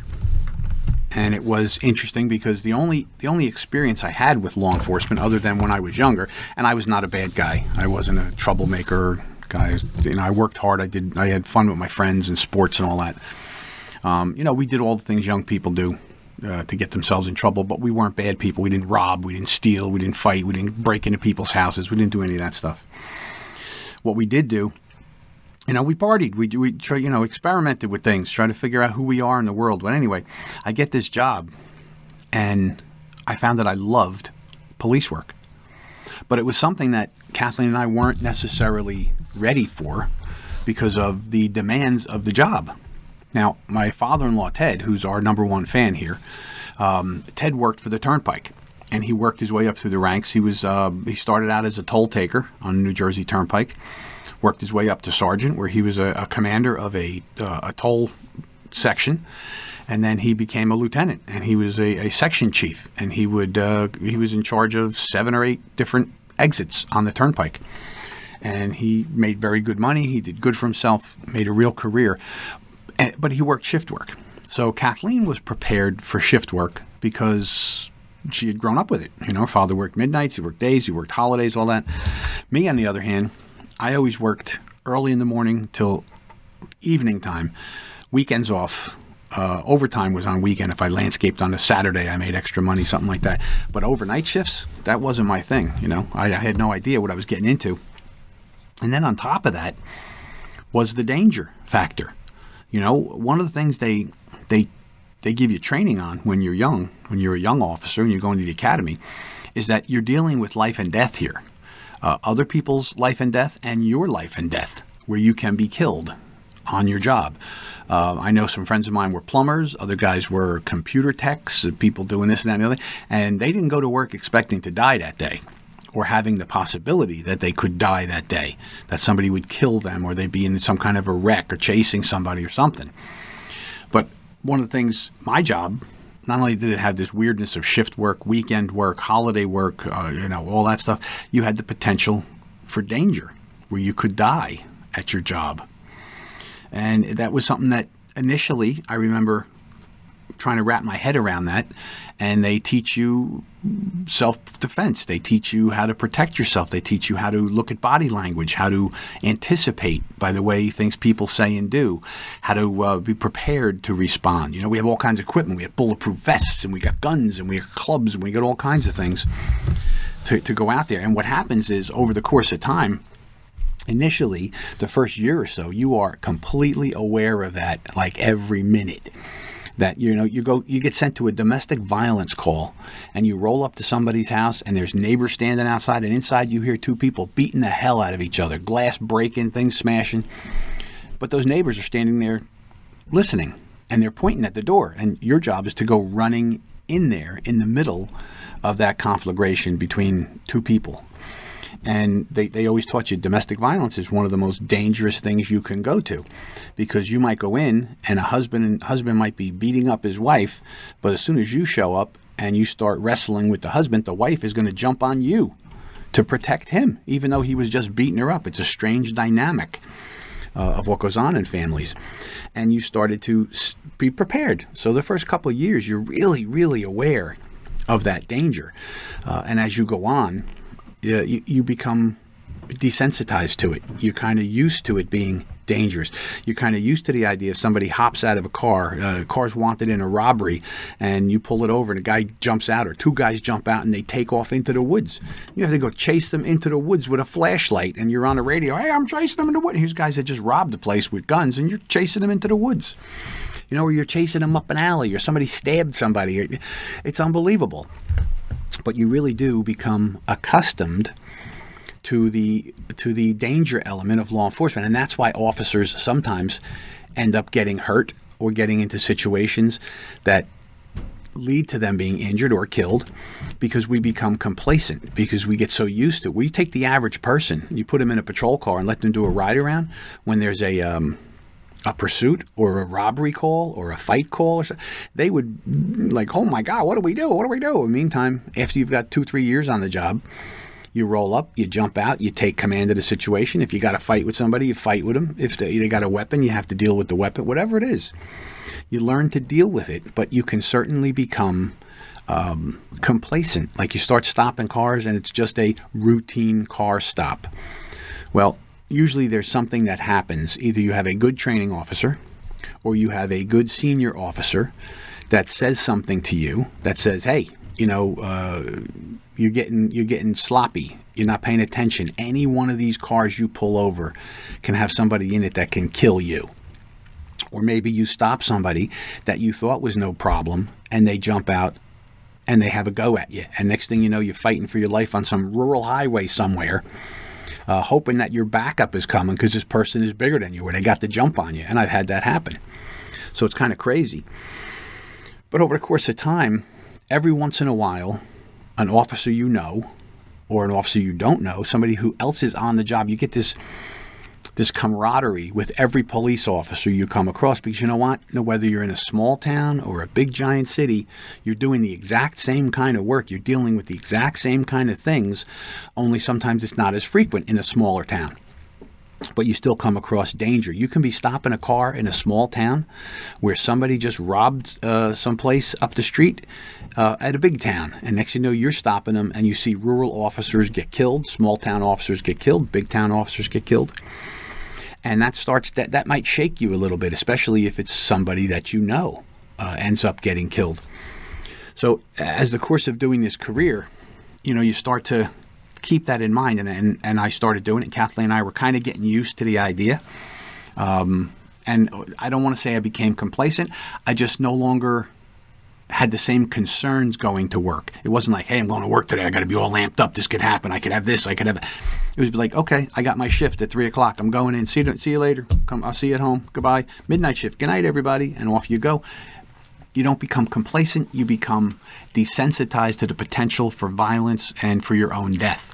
And it was interesting because the only the only experience I had with law enforcement, other than when I was younger, and I was not a bad guy. I wasn't a troublemaker guy. You know, I worked hard. I did. I had fun with my friends and sports and all that. Um, you know, we did all the things young people do uh, to get themselves in trouble, but we weren't bad people. We didn't rob. We didn't steal. We didn't fight. We didn't break into people's houses. We didn't do any of that stuff. What we did do, you know, we partied. We we try, you know, experimented with things, try to figure out who we are in the world. But anyway, I get this job, and I found that I loved police work. But it was something that Kathleen and I weren't necessarily ready for because of the demands of the job. Now, my father-in-law, Ted, who's our number one fan here, um, Ted worked for the Turnpike, and he worked his way up through the ranks. He was uh, he started out as a toll taker on the New Jersey Turnpike. Worked his way up to sergeant, where he was a, a commander of a uh, a toll section, and then he became a lieutenant, and he was a, a section chief, and he would uh, he was in charge of seven or eight different exits on the Turnpike, and he made very good money. He did good for himself, made a real career, and, but he worked shift work. So Kathleen was prepared for shift work because she had grown up with it. You know, her father worked midnights, he worked days, he worked holidays, all that. Me, on the other hand, I always worked early in the morning till evening time, weekends off. Uh, overtime was on weekend. If I landscaped on a Saturday, I made extra money, something like that. But overnight shifts, that wasn't my thing. You know, I, I had no idea what I was getting into. And then on top of that was the danger factor. You know, one of the things they they they give you training on when you're young, when you're a young officer and you're going to the academy, is that you're dealing with life and death here. Uh, other people's life and death and your life and death, where you can be killed on your job. Uh, I know some friends of mine were plumbers, other guys were computer techs, people doing this and that and the other, and they didn't go to work expecting to die that day or having the possibility that they could die that day, that somebody would kill them or they'd be in some kind of a wreck or chasing somebody or something. But one of the things, my job, not only did it have this weirdness of shift work, weekend work, holiday work, uh, you know, all that stuff, you had the potential for danger where you could die at your job. And that was something that initially I remember trying to wrap my head around that. And they teach you self-defense. They teach you how to protect yourself. They teach you how to look at body language, how to anticipate by the way things people say and do, how to uh, be prepared to respond. You know, we have all kinds of equipment. We have bulletproof vests, and we got guns, and we got clubs, and we got all kinds of things to, to go out there. And what happens is, over the course of time, Initially, the first year or so, you are completely aware of that, like every minute. That, you know, you go, you get sent to a domestic violence call, and you roll up to somebody's house, and there's neighbors standing outside, and inside you hear two people beating the hell out of each other, glass breaking, things smashing. But those neighbors are standing there listening, and they're pointing at the door, and your job is to go running in there in the middle of that conflagration between two people. And they, they always taught you domestic violence is one of the most dangerous things you can go to, because you might go in and a husband husband might be beating up his wife, but as soon as you show up and you start wrestling with the husband, the wife is going to jump on you to protect him, even though he was just beating her up. It's a strange dynamic uh, of what goes on in families. And you started to be prepared. So the first couple of years, you're really, really aware of that danger. Uh, and as you go on, Uh, you, you become desensitized to it. You're kind of used to it being dangerous. You're kind of used to the idea if somebody hops out of a car, uh, car's wanted in a robbery, and you pull it over and a guy jumps out, or two guys jump out and they take off into the woods. You have to go chase them into the woods with a flashlight, and you're on the radio, hey, I'm chasing them in the woods. Here's guys that just robbed the place with guns, and you're chasing them into the woods. You know, or you're chasing them up an alley, or somebody stabbed somebody. It's unbelievable. But you really do become accustomed to the to the danger element of law enforcement. And that's why officers sometimes end up getting hurt or getting into situations that lead to them being injured or killed, because we become complacent, because we get so used to it. We take the average person, you put them in a patrol car and let them do a ride around when there's a um, a pursuit or a robbery call or a fight call, or something, they would like, oh my God, what do we do? What do we do? In the meantime, after you've got two, three years on the job, you roll up, you jump out, you take command of the situation. If you got to fight with somebody, you fight with them. If they, they got a weapon, you have to deal with the weapon, whatever it is. You learn to deal with it, but you can certainly become um, complacent. Like you start stopping cars and it's just a routine car stop. Well, usually there's something that happens. Either you have a good training officer or you have a good senior officer that says something to you that says, hey, you know, uh, you're getting you're getting sloppy. You're not paying attention. Any one of these cars you pull over can have somebody in it that can kill you. Or maybe you stop somebody that you thought was no problem and they jump out and they have a go at you. And next thing you know, you're fighting for your life on some rural highway somewhere, Uh, hoping that your backup is coming because this person is bigger than you, or they got the jump on you. And I've had that happen. So it's kind of crazy. But over the course of time, every once in a while, an officer you know, or an officer you don't know, somebody who else is on the job, you get this this camaraderie with every police officer you come across, because you know what? You know, whether you're in a small town or a big giant city, you're doing the exact same kind of work. You're dealing with the exact same kind of things, only sometimes it's not as frequent in a smaller town. But you still come across danger. You can be stopping a car in a small town where somebody just robbed uh, someplace up the street uh, at a big town. And next thing you know, you're stopping them and you see rural officers get killed, small town officers get killed, big town officers get killed. And that starts that that might shake you a little bit, especially if it's somebody that you know uh, ends up getting killed. So as the course of doing this career, you know, you start to keep that in mind. And and, and I started doing it. Kathleen and I were kind of getting used to the idea. Um, and I don't want to say I became complacent. I just no longer had the same concerns going to work. It wasn't like, hey, I'm going to work today. I got to be all lamped up. This could happen. I could have this. I could have. It was like, okay, I got my shift at three o'clock. I'm going in. See you, see you later. Come, I'll see you at home. Goodbye. Midnight shift. Good night, everybody. And off you go. You don't become complacent. You become desensitized to the potential for violence and for your own death.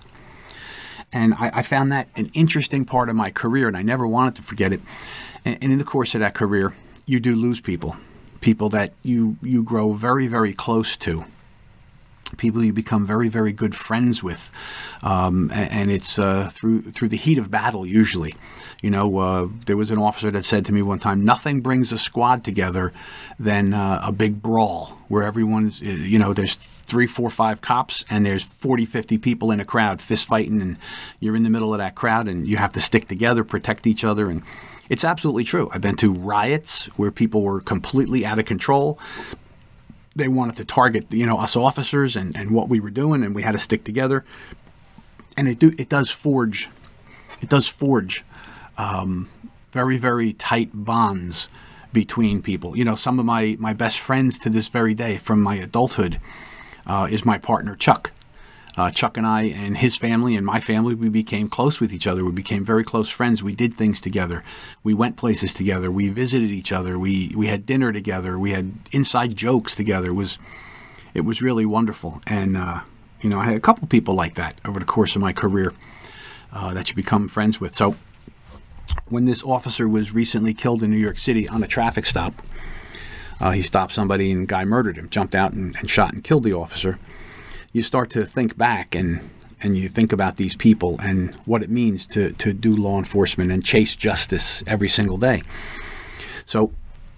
And I, I found that an interesting part of my career, and I never wanted to forget it. And, and in the course of that career, you do lose people. People that you, you grow very, very close to. People you become very, very good friends with. Um, and, and it's uh, through through the heat of battle, usually. You know, uh, there was an officer that said to me one time, nothing brings a squad together than uh, a big brawl where everyone's, you know, there's three, four, five cops and there's forty, fifty people in a crowd fist fighting, and you're in the middle of that crowd and you have to stick together, protect each other. And it's absolutely true. I've been to riots where people were completely out of control. They wanted to target, you know, us officers and, and what we were doing, and we had to stick together. And it do it does forge it does forge um, very, very tight bonds between people. You know, some of my, my best friends to this very day from my adulthood uh, is my partner, Chuck. Uh, Chuck and I and his family and my family, we became close with each other. We became very close friends. We did things together. We went places together. We visited each other. We we had dinner together. We had inside jokes together. It was, it was really wonderful. And, uh, you know, I had a couple people like that over the course of my career uh, that you become friends with. So when this officer was recently killed in New York City on a traffic stop, uh, he stopped somebody and the guy murdered him, jumped out and, and shot and killed the officer. You start to think back and, and you think about these people and what it means to, to do law enforcement and chase justice every single day. So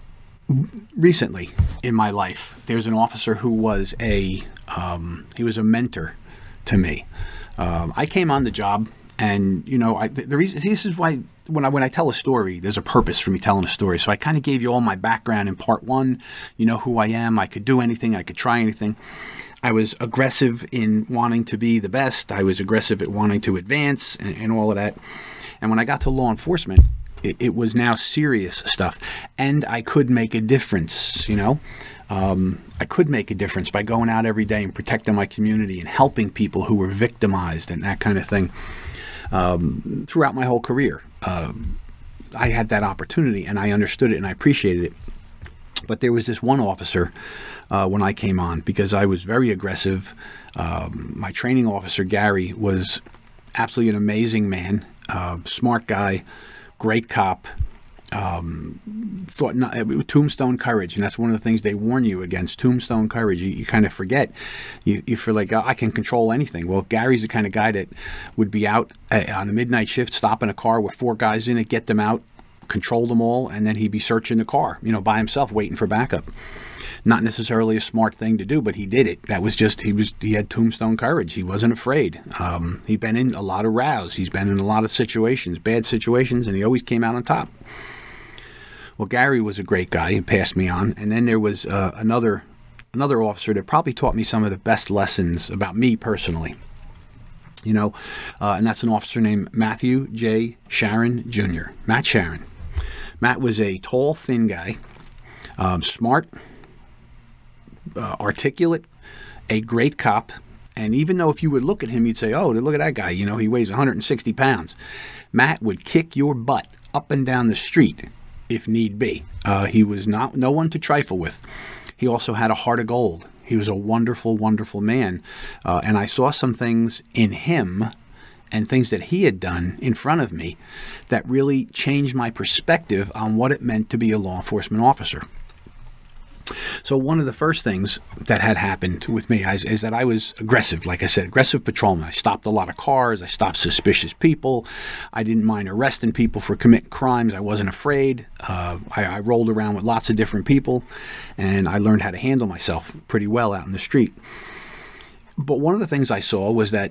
recently in my life, there's an officer who was a um, he was a mentor to me. Um, I came on the job, and you know, I, the, the reason this is why when I when I tell a story, there's a purpose for me telling a story. So I kind of gave you all my background in part one. You know who I am. I could do anything. I could try anything. I was aggressive in wanting to be the best. I was aggressive at wanting to advance and, and all of that. And when I got to law enforcement, it, it was now serious stuff. And I could make a difference, you know. Um, I could make a difference by going out every day and protecting my community and helping people who were victimized and that kind of thing. Um, throughout my whole career, um, I had that opportunity and I understood it and I appreciated it. But there was this one officer uh, when I came on, because I was very aggressive. Um, my training officer, Gary, was absolutely an amazing man, uh, smart guy, great cop. Um, thought not, tombstone courage, and that's one of the things they warn you against. Tombstone courage. You, you kind of forget. You, you feel like, oh, I can control anything. Well, Gary's the kind of guy that would be out uh, on a midnight shift, stop in a car with four guys in it, get them out, control them all, and then he'd be searching the car, you know, by himself, waiting for backup. Not necessarily a smart thing to do, but he did it. That was just, he was, he had tombstone courage. He wasn't afraid. Um, he'd been in a lot of rows. He's been in a lot of situations, bad situations, and he always came out on top. Well, Gary was a great guy. He passed me on. And then there was uh, another another officer that probably taught me some of the best lessons about me personally. You know, uh, and that's an officer named Matthew J. Sharon Junior Matt Sharon. Matt was a tall, thin guy, um, smart, uh, articulate, a great cop. And even though if you would look at him, you'd say, oh, look at that guy. You know, he weighs one hundred sixty pounds. Matt would kick your butt up and down the street if need be. Uh, he was not no one to trifle with. He also had a heart of gold. He was a wonderful, wonderful man. Uh, and I saw some things in him and things that he had done in front of me that really changed my perspective on what it meant to be a law enforcement officer. So one of the first things that had happened with me is, is that I was aggressive, like I said, aggressive patrolman. I stopped a lot of cars. I stopped suspicious people. I didn't mind arresting people for committing crimes. I wasn't afraid. Uh, I, I rolled around with lots of different people, and I learned how to handle myself pretty well out in the street. But one of the things I saw was that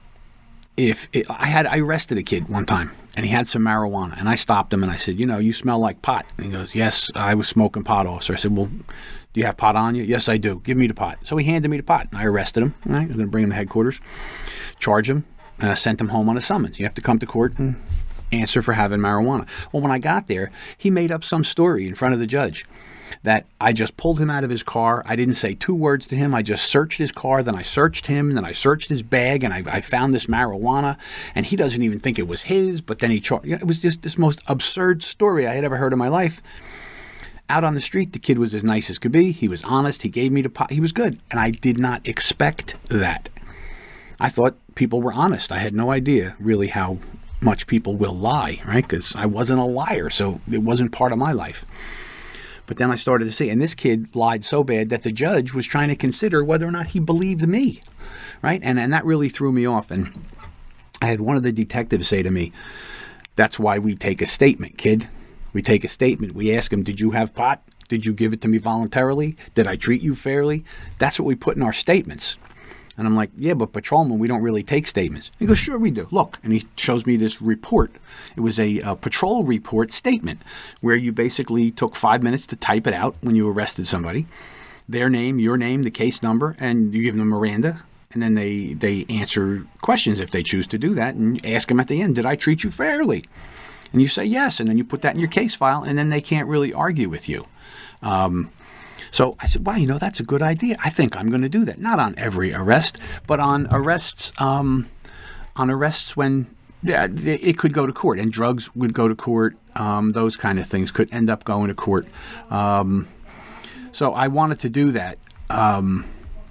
if it, I had I arrested a kid one time, and he had some marijuana, and I stopped him and I said, you know, you smell like pot. And he goes, yes, I was smoking pot, officer. I said, well, do you have pot on you? Yes, I do. Give me the pot. So he handed me the pot. I arrested him. Right? I was going to bring him to headquarters, charge him, uh, sent him home on a summons. You have to come to court and answer for having marijuana. Well, when I got there, he made up some story in front of the judge that I just pulled him out of his car. I didn't say two words to him. I just searched his car. Then I searched him. Then I searched his bag, and I, I found this marijuana. And he doesn't even think it was his. But then he charged. You know, it was just this most absurd story I had ever heard in my life. Out on the street, the kid was as nice as could be. He was honest. He gave me the pot. He was good, and I did not expect that. I thought people were honest. I had no idea really how much people will lie, right? Because I wasn't a liar, so it wasn't part of my life. But then I started to see, and this kid lied so bad that the judge was trying to consider whether or not he believed me, right? And and that really threw me off. And I had one of the detectives say to me, that's why we take a statement, kid. We take a statement. We ask him, did you have pot? Did you give it to me voluntarily? Did I treat you fairly? That's what we put in our statements. And I'm like, yeah, but patrolman, we don't really take statements. He goes, sure we do. Look. And he shows me this report. It was a, a patrol report statement where you basically took five minutes to type it out when you arrested somebody. Their name, your name, the case number, and you give them Miranda. And then they, they answer questions if they choose to do that, and ask them at the end, did I treat you fairly? And you say yes, and then you put that in your case file, and then they can't really argue with you. Um, so I said, wow, you know, that's a good idea. I think I'm going to do that. Not on every arrest, but on arrests, um, on arrests when yeah, it could go to court, and drugs would go to court. Um, those kind of things could end up going to court. Um, so I wanted to do that. Um,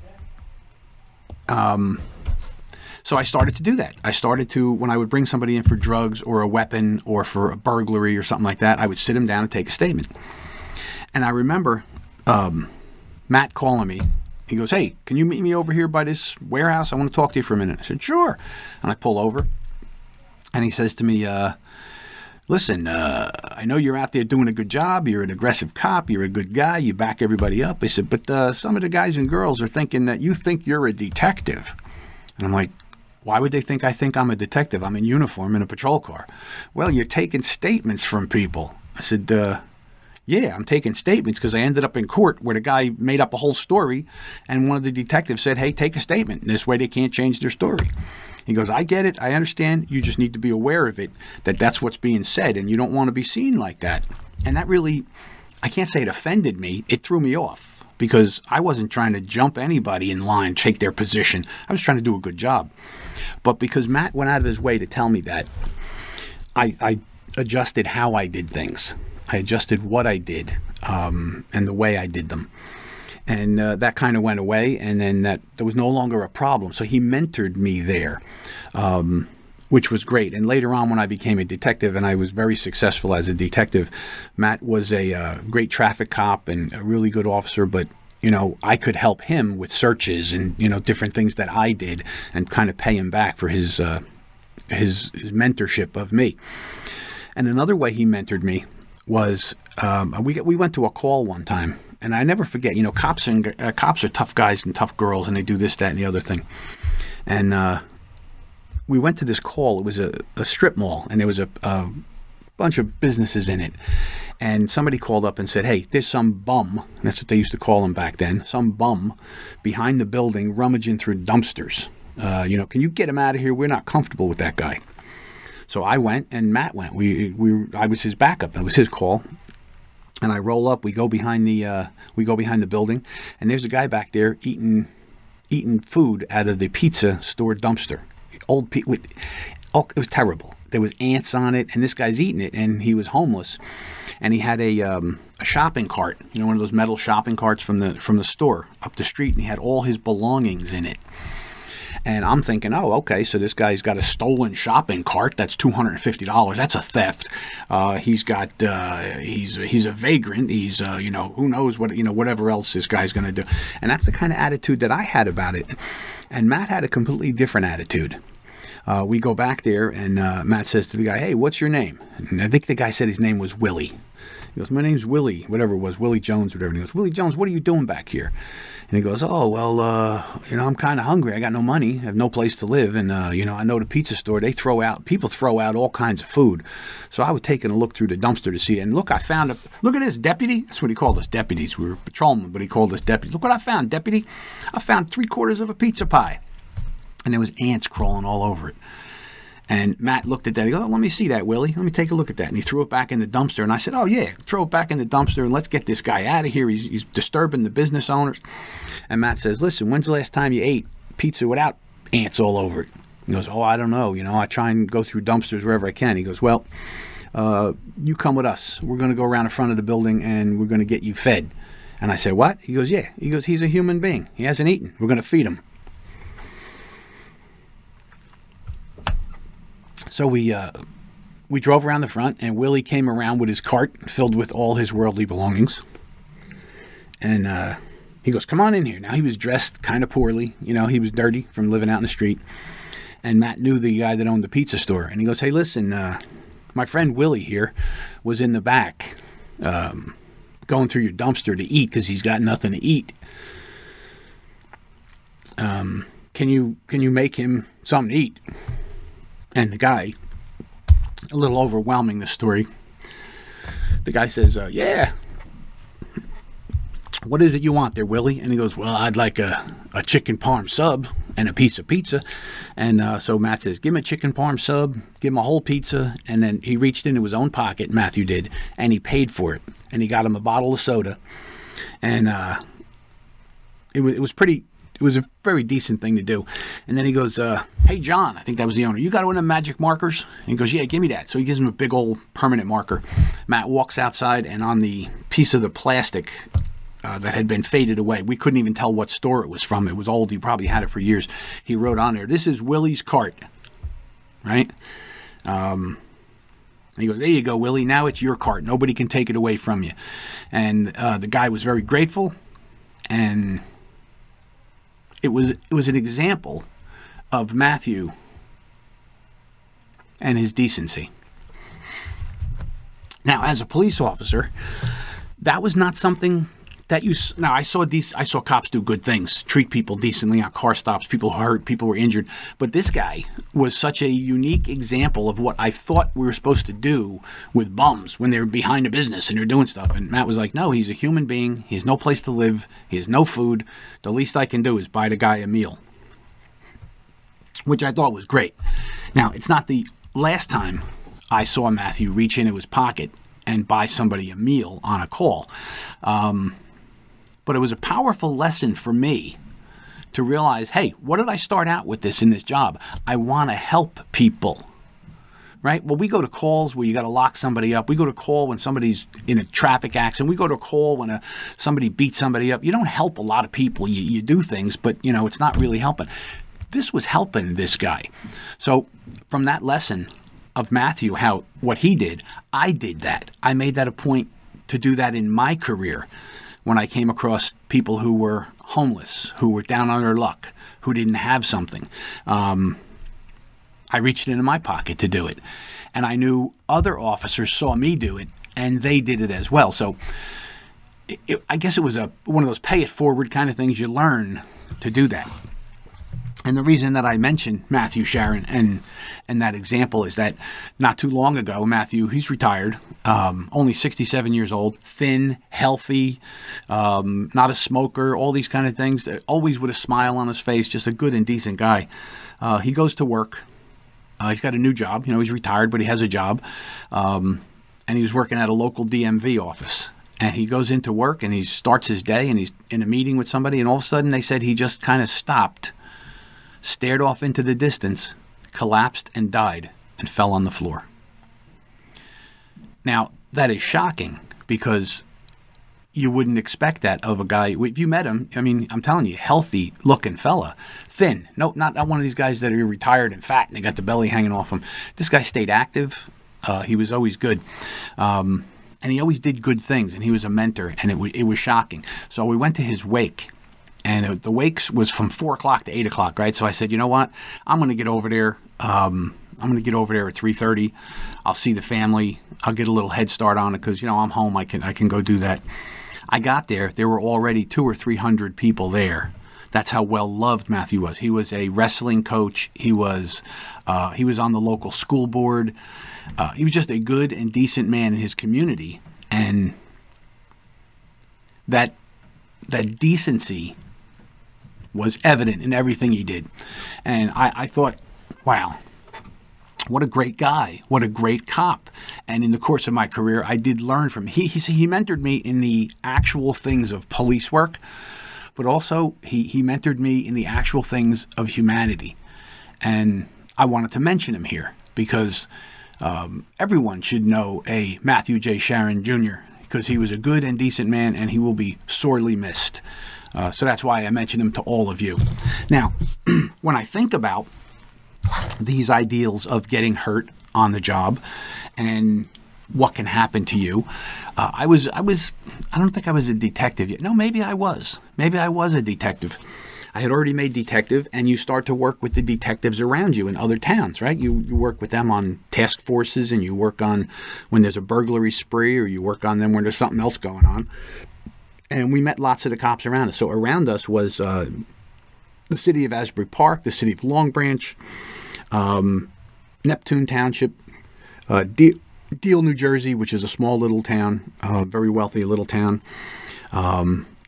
um, so I started to do that. I started to, when I would bring somebody in for drugs or a weapon or for a burglary or something like that, I would sit them down and take a statement. And I remember um, Matt calling me. He goes, hey, can you meet me over here by this warehouse? I want to talk to you for a minute. I said, sure. And I pull over. And he says to me, uh, listen, uh, I know you're out there doing a good job. You're an aggressive cop. You're a good guy. You back everybody up. I said, but uh, some of the guys and girls are thinking that you think you're a detective. And I'm like, why would they think I think I'm a detective? I'm in uniform in a patrol car. Well, you're taking statements from people. I said, uh, yeah, I'm taking statements because I ended up in court where the guy made up a whole story, and one of the detectives said, hey, take a statement. This way they can't change their story. He goes, I get it. I understand. You just need to be aware of it, that that's what's being said, and you don't want to be seen like that. And that really, I can't say it offended me. It threw me off because I wasn't trying to jump anybody in line, take their position. I was trying to do a good job. But because Matt went out of his way to tell me that, I, I adjusted how I did things. I adjusted what I did um, and the way I did them. And uh, that kind of went away, and then that there was no longer a problem. So he mentored me there, um, which was great. And later on when I became a detective, and I was very successful as a detective, Matt was a uh, great traffic cop and a really good officer, but you know, I could help him with searches and, you know, different things that I did and kind of pay him back for his, uh, his, his mentorship of me. And another way he mentored me was um, we we went to a call one time. And I never forget, you know, cops and uh, cops are tough guys and tough girls, and they do this, that, and the other thing. And uh, we went to this call. It was a, a strip mall, and there was a, a bunch of businesses in it. And somebody called up and said, hey, there's some bum, and that's what they used to call him back then, some bum behind the building rummaging through dumpsters. Uh, you know, can you get him out of here? We're not comfortable with that guy. So I went, and Matt went. We we I was his backup. It was his call. And I roll up. We go behind the uh, we go behind the building, and there's a guy back there eating eating food out of the pizza store dumpster. Old pe- with, oh, it was terrible. There was ants on it, and this guy's eating it, and he was homeless, and he had a um, a shopping cart, you know, one of those metal shopping carts from the from the store up the street, and he had all his belongings in it. And I'm thinking, oh, okay, so this guy's got a stolen shopping cart. That's two hundred fifty dollars. That's a theft. Uh, he's got, uh, he's he's a vagrant. He's, uh, you know, who knows what, you know, whatever else this guy's going to do. And that's the kind of attitude that I had about it. And Matt had a completely different attitude. Uh, we go back there, and uh, Matt says to the guy, hey, what's your name? And I think the guy said his name was Willie. He goes, my name's Willie, whatever it was, Willie Jones, whatever. And he goes, Willie Jones, what are you doing back here? And he goes, oh, well, uh, you know, I'm kind of hungry. I got no money. I have no place to live. And, uh, you know, I know the pizza store, they throw out, people throw out all kinds of food. So I was taking a look through the dumpster to see it. And look, I found a, look at this, deputy. That's what he called us, deputies. We were patrolmen, but he called us deputies. Look what I found, deputy. I found three quarters of a pizza pie. And there was ants crawling all over it. And Matt looked at that. He goes, oh, let me see that, Willie. Let me take a look at that. And he threw it back in the dumpster. And I said, oh, yeah, throw it back in the dumpster and let's get this guy out of here. He's, he's disturbing the business owners. And Matt says, listen, when's the last time you ate pizza without ants all over it? He goes, oh, I don't know. You know, I try and go through dumpsters wherever I can. He goes, well, uh, you come with us. We're going to go around the front of the building and we're going to get you fed. And I said, what? He goes, yeah. He goes, he's a human being. He hasn't eaten. We're going to feed him. So we uh, we drove around the front, and Willie came around with his cart filled with all his worldly belongings. And uh, he goes, come on in here. Now, he was dressed kind of poorly. You know, he was dirty from living out in the street. And Matt knew the guy that owned the pizza store. And he goes, hey, listen, uh, my friend Willie here was in the back um, going through your dumpster to eat because he's got nothing to eat. Um, can you can you make him something to eat? And the guy, a little overwhelming, this story, the guy says, uh, yeah, what is it you want there, Willie? And he goes, well, I'd like a, a chicken parm sub. and a piece of pizza. And uh, so Matt says, give him a chicken parm sub, give him a whole pizza. And then he reached into his own pocket, Matthew did, and he paid for it. And he got him a bottle of soda. And uh, it, was, it was pretty, it was a very decent thing to do. And then he goes, uh, hey, John, I think that was the owner, you got one of them magic markers? And he goes, yeah, give me that. So he gives him a big old permanent marker. Matt walks outside, and on the piece of the plastic uh, that had been faded away, we couldn't even tell what store it was from. It was old. He probably had it for years. He wrote on there, this is Willie's cart, right? Um, and he goes, there you go, Willie. Now it's your cart. Nobody can take it away from you. And uh, the guy was very grateful, and it was it was an example of Matthew and his decency. Now, as a police officer, that was not something that you. Now, I saw dec- I saw cops do good things, treat people decently on car stops. People were hurt, people were injured. But this guy was such a unique example of what I thought we were supposed to do with bums when they're behind a business and they're doing stuff. And Matt was like, no, he's a human being. He has no place to live. He has no food. The least I can do is buy the guy a meal, which I thought was great. Now, it's not the last time I saw Matthew reach into his pocket and buy somebody a meal on a call. Um, but it was a powerful lesson for me to realize, hey, what did I start out with this in this job? I want to help people, right? Well, we go to calls where you got to lock somebody up. We go to call when somebody's in a traffic accident. We go to a call when a, somebody beats somebody up. You don't help a lot of people. You, you do things, but, you know, it's not really helping. This was helping this guy. So from that lesson of Matthew, how what he did, I did that. I made that a point to do that in my career when I came across people who were homeless, who were down on their luck, who didn't have something. Um, I reached into my pocket to do it. And I knew other officers saw me do it, and they did it as well. So it, it, I guess it was a one of those pay it forward kind of things. You learn to do that. And the reason that I mentioned Matthew Sharon and and that example is that not too long ago, Matthew, he's retired, um, only sixty-seven years old, thin, healthy, um, not a smoker, all these kind of things, always with a smile on his face, just a good and decent guy. Uh, he goes to work. Uh, he's got a new job. You know, he's retired, but he has a job. Um, and he was working at a local D M V office. And he goes into work and he starts his day and he's in a meeting with somebody. And all of a sudden they said he just kind of stopped, stared off into the distance, collapsed and died and fell on the floor. Now, that is shocking because you wouldn't expect that of a guy. If you met him, I mean, I'm telling you, healthy looking fella, thin. No, not, not one of these guys that are retired and fat and they got the belly hanging off him. This guy stayed active. Uh, he was always good. Um, and he always did good things, and he was a mentor, and it, w- it was shocking. So we went to his wake. And it, the wakes was from four o'clock to eight o'clock, right? So I said, you know what? I'm going to get over there. Um, I'm going to get over there at three thirty. I'll see the family. I'll get a little head start on it because, you know, I'm home. I can I can go do that. I got there. There were already two or three hundred people there. That's how well loved Matthew was. He was a wrestling coach. He was uh, he was on the local school board. Uh, he was just a good and decent man in his community. And that that decency was evident in everything he did. And I, I thought, wow, what a great guy. What a great cop. And in the course of my career, I did learn from him. He, he, he mentored me in the actual things of police work, but also he, he mentored me in the actual things of humanity. And I wanted to mention him here because um, everyone should know a Matthew J. Sharon Junior because he was a good and decent man and he will be sorely missed. Uh, so that's why I mentioned him to all of you. Now, when I think about these ideals of getting hurt on the job and what can happen to you, uh, I was, I was, I don't think I was a detective yet. No, maybe I was. Maybe I was a detective. I had already made detective, and you start to work with the detectives around you in other towns, right? You you work with them on task forces, and you work on when there's a burglary spree, or you work on them when there's something else going on. And we met lots of the cops around us. So around us was uh, the city of Asbury Park, the city of Long Branch, um, Neptune Township, uh, De- Deal, New Jersey, which is a small little town, uh, very wealthy little town, um,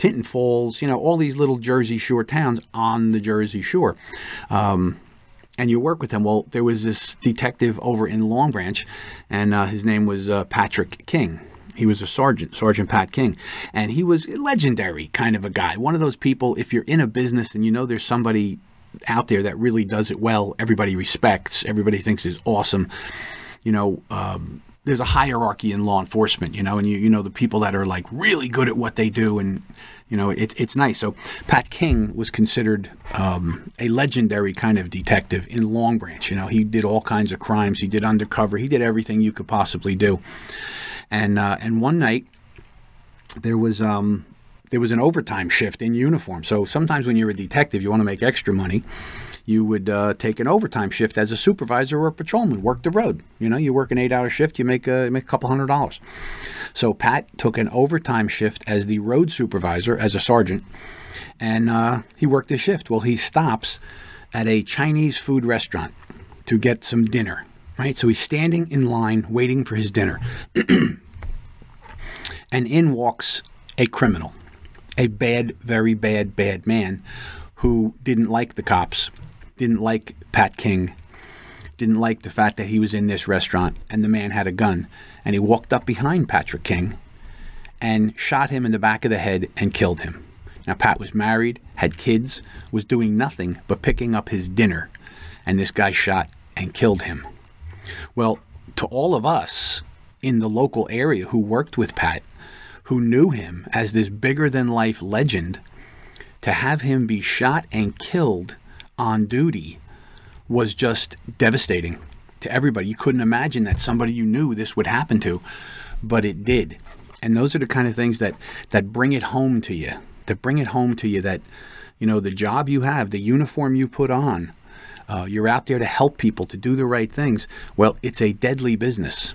Tinton Falls, you know, all these little Jersey Shore towns on the Jersey Shore. Um, and you work with them. Well, there was this detective over in Long Branch, and uh, his name was uh, Patrick King. He was a sergeant, Sergeant Pat King, and he was a legendary kind of a guy. One of those people, if you're in a business and you know there's somebody out there that really does it well, everybody respects, everybody thinks is awesome. You know, um, there's a hierarchy in law enforcement, you know, and you you know the people that are like really good at what they do, and you know it, it's nice. So Pat King was considered um, a legendary kind of detective in Long Branch. You know, he did all kinds of crimes. He did undercover. He did everything you could possibly do. And uh, and one night there was um, there was an overtime shift in uniform. So sometimes when you're a detective, you want to make extra money. You would uh, take an overtime shift as a supervisor or a patrolman, work the road. You know, you work an eight-hour shift, you make a, make a couple hundred dollars. So Pat took an overtime shift as the road supervisor, as a sergeant, and uh, he worked his shift. Well, he stops at a Chinese food restaurant to get some dinner, right? So he's standing in line waiting for his dinner. And in walks a criminal, a bad, very bad, bad man who didn't like the cops, didn't like Pat King, didn't like the fact that he was in this restaurant and the man had a gun. And he walked up behind Patrick King and shot him in the back of the head and killed him. Now, Pat was married, had kids, was doing nothing but picking up his dinner, and this guy shot and killed him. Well, to all of us in the local area who worked with Pat, who knew him as this bigger-than-life legend, to have him be shot and killed on duty was just devastating to everybody. You couldn't imagine that somebody you knew this would happen to, but it did. And those are the kind of things that, that bring it home to you, that bring it home to you that, you know, the job you have, the uniform you put on, uh, you're out there to help people, to do the right things. Well, it's a deadly business.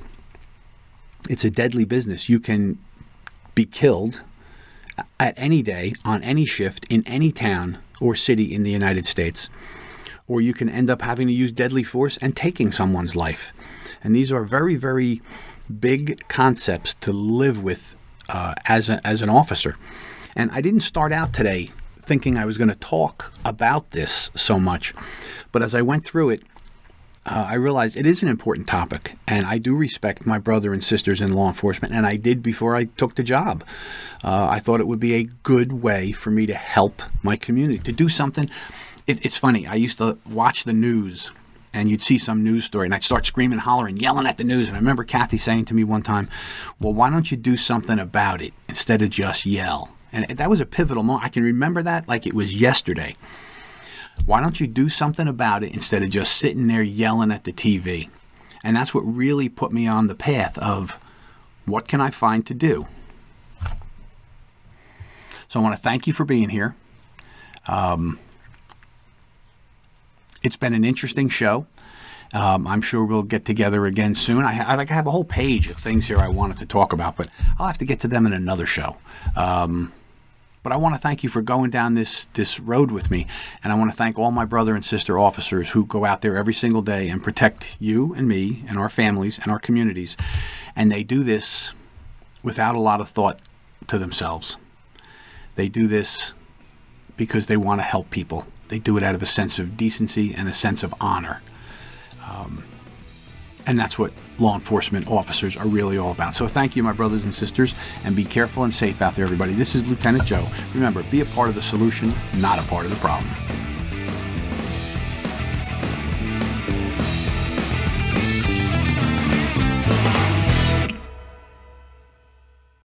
It's a deadly business. You can be killed at any day, on any shift, in any town or city in the United States. Or you can end up having to use deadly force and taking someone's life. And these are very, very big concepts to live with uh, as, a, as an officer. And I didn't start out today thinking I was going to talk about this so much. But as I went through it, Uh, I realize it is an important topic, and I do respect my brother and sisters in law enforcement, and I did before I took the job. Uh, I thought it would be a good way for me to help my community, to do something. It, it's funny, I used to watch the news, and you'd see some news story, and I'd start screaming, hollering, yelling at the news, and I remember Kathy saying to me one time, well, why don't you do something about it instead of just yell? And that was a pivotal moment. I can remember that like it was yesterday. Why don't you do something about it instead of just sitting there yelling at the T V? And that's what really put me on the path of what can I find to do? So I want to thank you for being here. Um, it's been an interesting show. Um, I'm sure we'll get together again soon. I, I, I have a whole page of things here I wanted to talk about, but I'll have to get to them in another show. Um, But I want to thank you for going down this, this road with me. And I want to thank all my brother and sister officers who go out there every single day and protect you and me and our families and our communities. And they do this without a lot of thought to themselves. They do this because they want to help people. They do it out of a sense of decency and a sense of honor. Um, and that's what law enforcement officers are really all about. So thank you, my brothers and sisters, and be careful and safe out there, everybody. This is Lieutenant Joe. Remember, be a part of the solution, not a part of the problem.